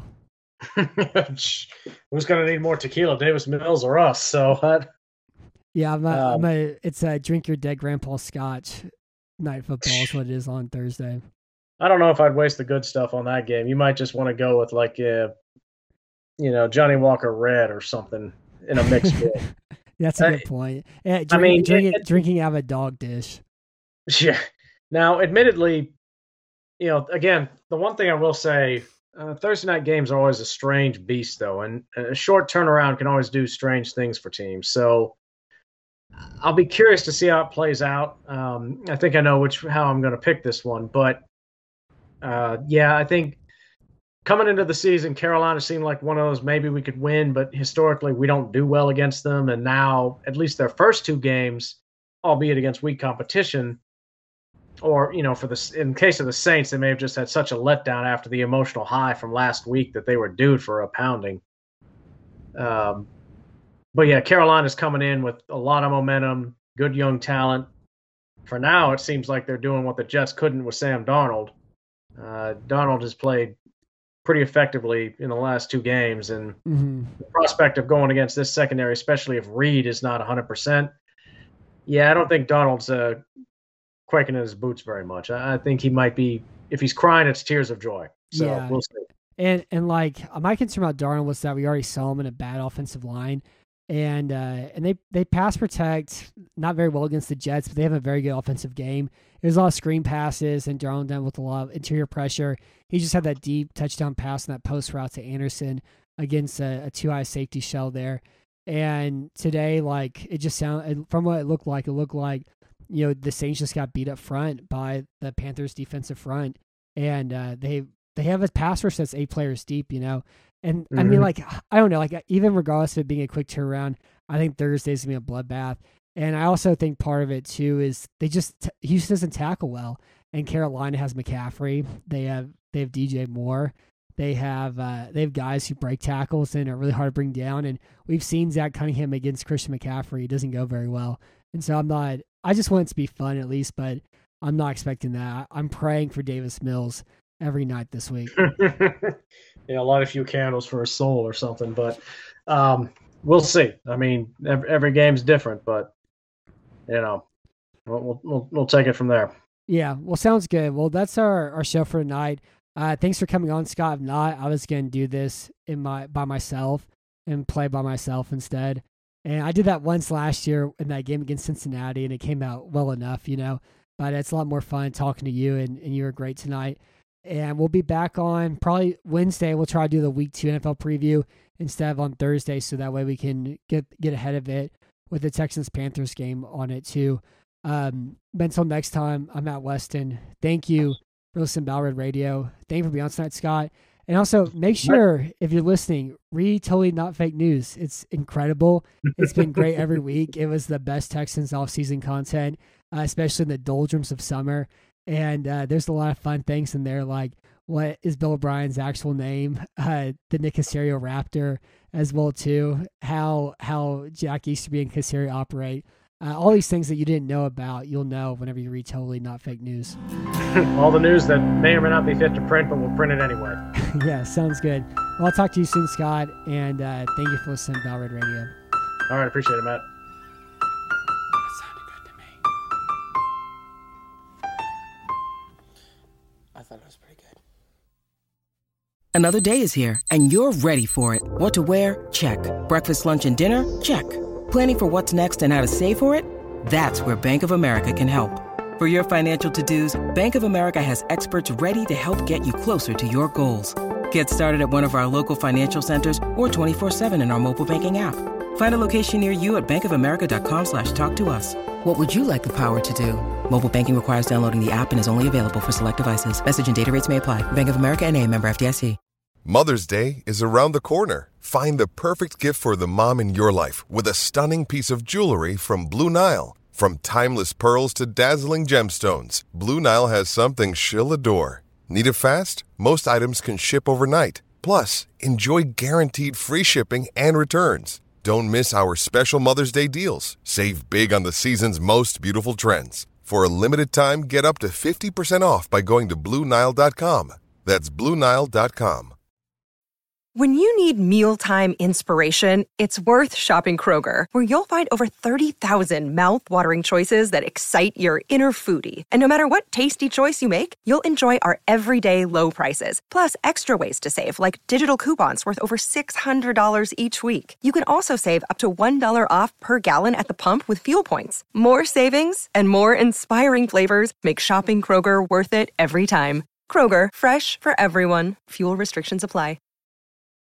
Who's going to need more tequila, Davis Mills or us? So, yeah, it's a drink your dead grandpa scotch night football is what it is on Thursday. I don't know if I'd waste the good stuff on that game. You might just want to go with Johnny Walker Red or something in a mixed game. That's a good point. Yeah, drinking out of a dog dish. Yeah. Now, admittedly, again, the one thing I will say, Thursday night games are always a strange beast, though, and a short turnaround can always do strange things for teams. So I'll be curious to see how it plays out. I think I know how I'm going to pick this one, but I think coming into the season, Carolina seemed like one of those maybe we could win, but historically we don't do well against them. And now, at least their first 2 games, albeit against weak competition, or in case of the Saints, they may have just had such a letdown after the emotional high from last week that they were due for a pounding. But yeah, Carolina's coming in with a lot of momentum, good young talent. For now, it seems like they're doing what the Jets couldn't with Sam Darnold. Darnold has played pretty effectively in the last 2 games, and the prospect of going against this secondary, especially if Reed is not 100%, I don't think Darnold's quaking in his boots very much. I think he might be, if he's crying, it's tears of joy. So we'll see. And my concern about Darnold was that we already saw him in a bad offensive line, and they pass protect not very well against the Jets, but they have a very good offensive game. There's a lot of screen passes, and Darnold done with a lot of interior pressure. He just had that deep touchdown pass and that post route to Anderson against a 2-high safety shell there. And today, it just sounded, from what it looked like the Saints just got beat up front by the Panthers defensive front, and they have a pass rush that's 8 players deep, and I mean, I don't know, even regardless of it being a quick turnaround, I think Thursday's gonna be a bloodbath. And I also think part of it too is Houston doesn't tackle well, and Carolina has McCaffrey. They have DJ Moore. They have guys who break tackles and are really hard to bring down. And we've seen Zach Cunningham against Christian McCaffrey. It doesn't go very well. And so I just want it to be fun at least, but I'm not expecting that. I'm praying for Davis Mills every night this week. A lot of few candles for a soul or something, but we'll see. I mean, every game's different, but We'll take it from there. Yeah, well, sounds good. Well, that's our show for tonight. Thanks for coming on, Scott. If not, I was going to do this by myself and play by myself instead. And I did that once last year in that game against Cincinnati, and it came out well enough, But it's a lot more fun talking to you, and you were great tonight. And we'll be back on probably Wednesday. We'll try to do the Week 2 NFL preview instead of on Thursday, so that way we can get ahead of it with the Texans-Panthers game on it too. But until next time, I'm Matt Weston. Thank you for listening to Ballard Radio. Thank you for being on tonight, Scott. And also, make sure, if you're listening, read Totally Not Fake News. It's incredible. It's been great every week. It was the best Texans offseason content, especially in the doldrums of summer. And there's a lot of fun things in there, like what is Bill O'Brien's actual name, the Nick Caserio Raptor as well, too, how Jack Easterby and Caserio operate. All these things that you didn't know about, you'll know whenever you read Totally Not Fake News. All the news that may or may not be fit to print, but we'll print it anyway. Yeah, sounds good. Well, I'll talk to you soon, Scott, and thank you for listening to Ballard Radio. All right, appreciate it, Matt. That sounded good to me. I thought it was pretty good. Another day is here, and you're ready for it. What to wear? Check. Breakfast, lunch, and dinner? Check. Planning for what's next and how to save for it? That's where Bank of America can help. For your financial to-dos, Bank of America has experts ready to help get you closer to your goals. Get started at one of our local financial centers or 24/7 in our mobile banking app. Find a location near you at bankofamerica.com/talktous. What would you like the power to do? Mobile banking requires downloading the app and is only available for select devices. Message and data rates may apply. Bank of America NA, member FDIC. Mother's Day is around the corner. Find the perfect gift for the mom in your life with a stunning piece of jewelry from Blue Nile. From timeless pearls to dazzling gemstones, Blue Nile has something she'll adore. Need it fast? Most items can ship overnight. Plus, enjoy guaranteed free shipping and returns. Don't miss our special Mother's Day deals. Save big on the season's most beautiful trends. For a limited time, get up to 50% off by going to BlueNile.com. That's BlueNile.com. When you need mealtime inspiration, it's worth shopping Kroger, where you'll find over 30,000 mouth-watering choices that excite your inner foodie. And no matter what tasty choice you make, you'll enjoy our everyday low prices, plus extra ways to save, like digital coupons worth over $600 each week. You can also save up to $1 off per gallon at the pump with fuel points. More savings and more inspiring flavors make shopping Kroger worth it every time. Kroger, fresh for everyone. Fuel restrictions apply.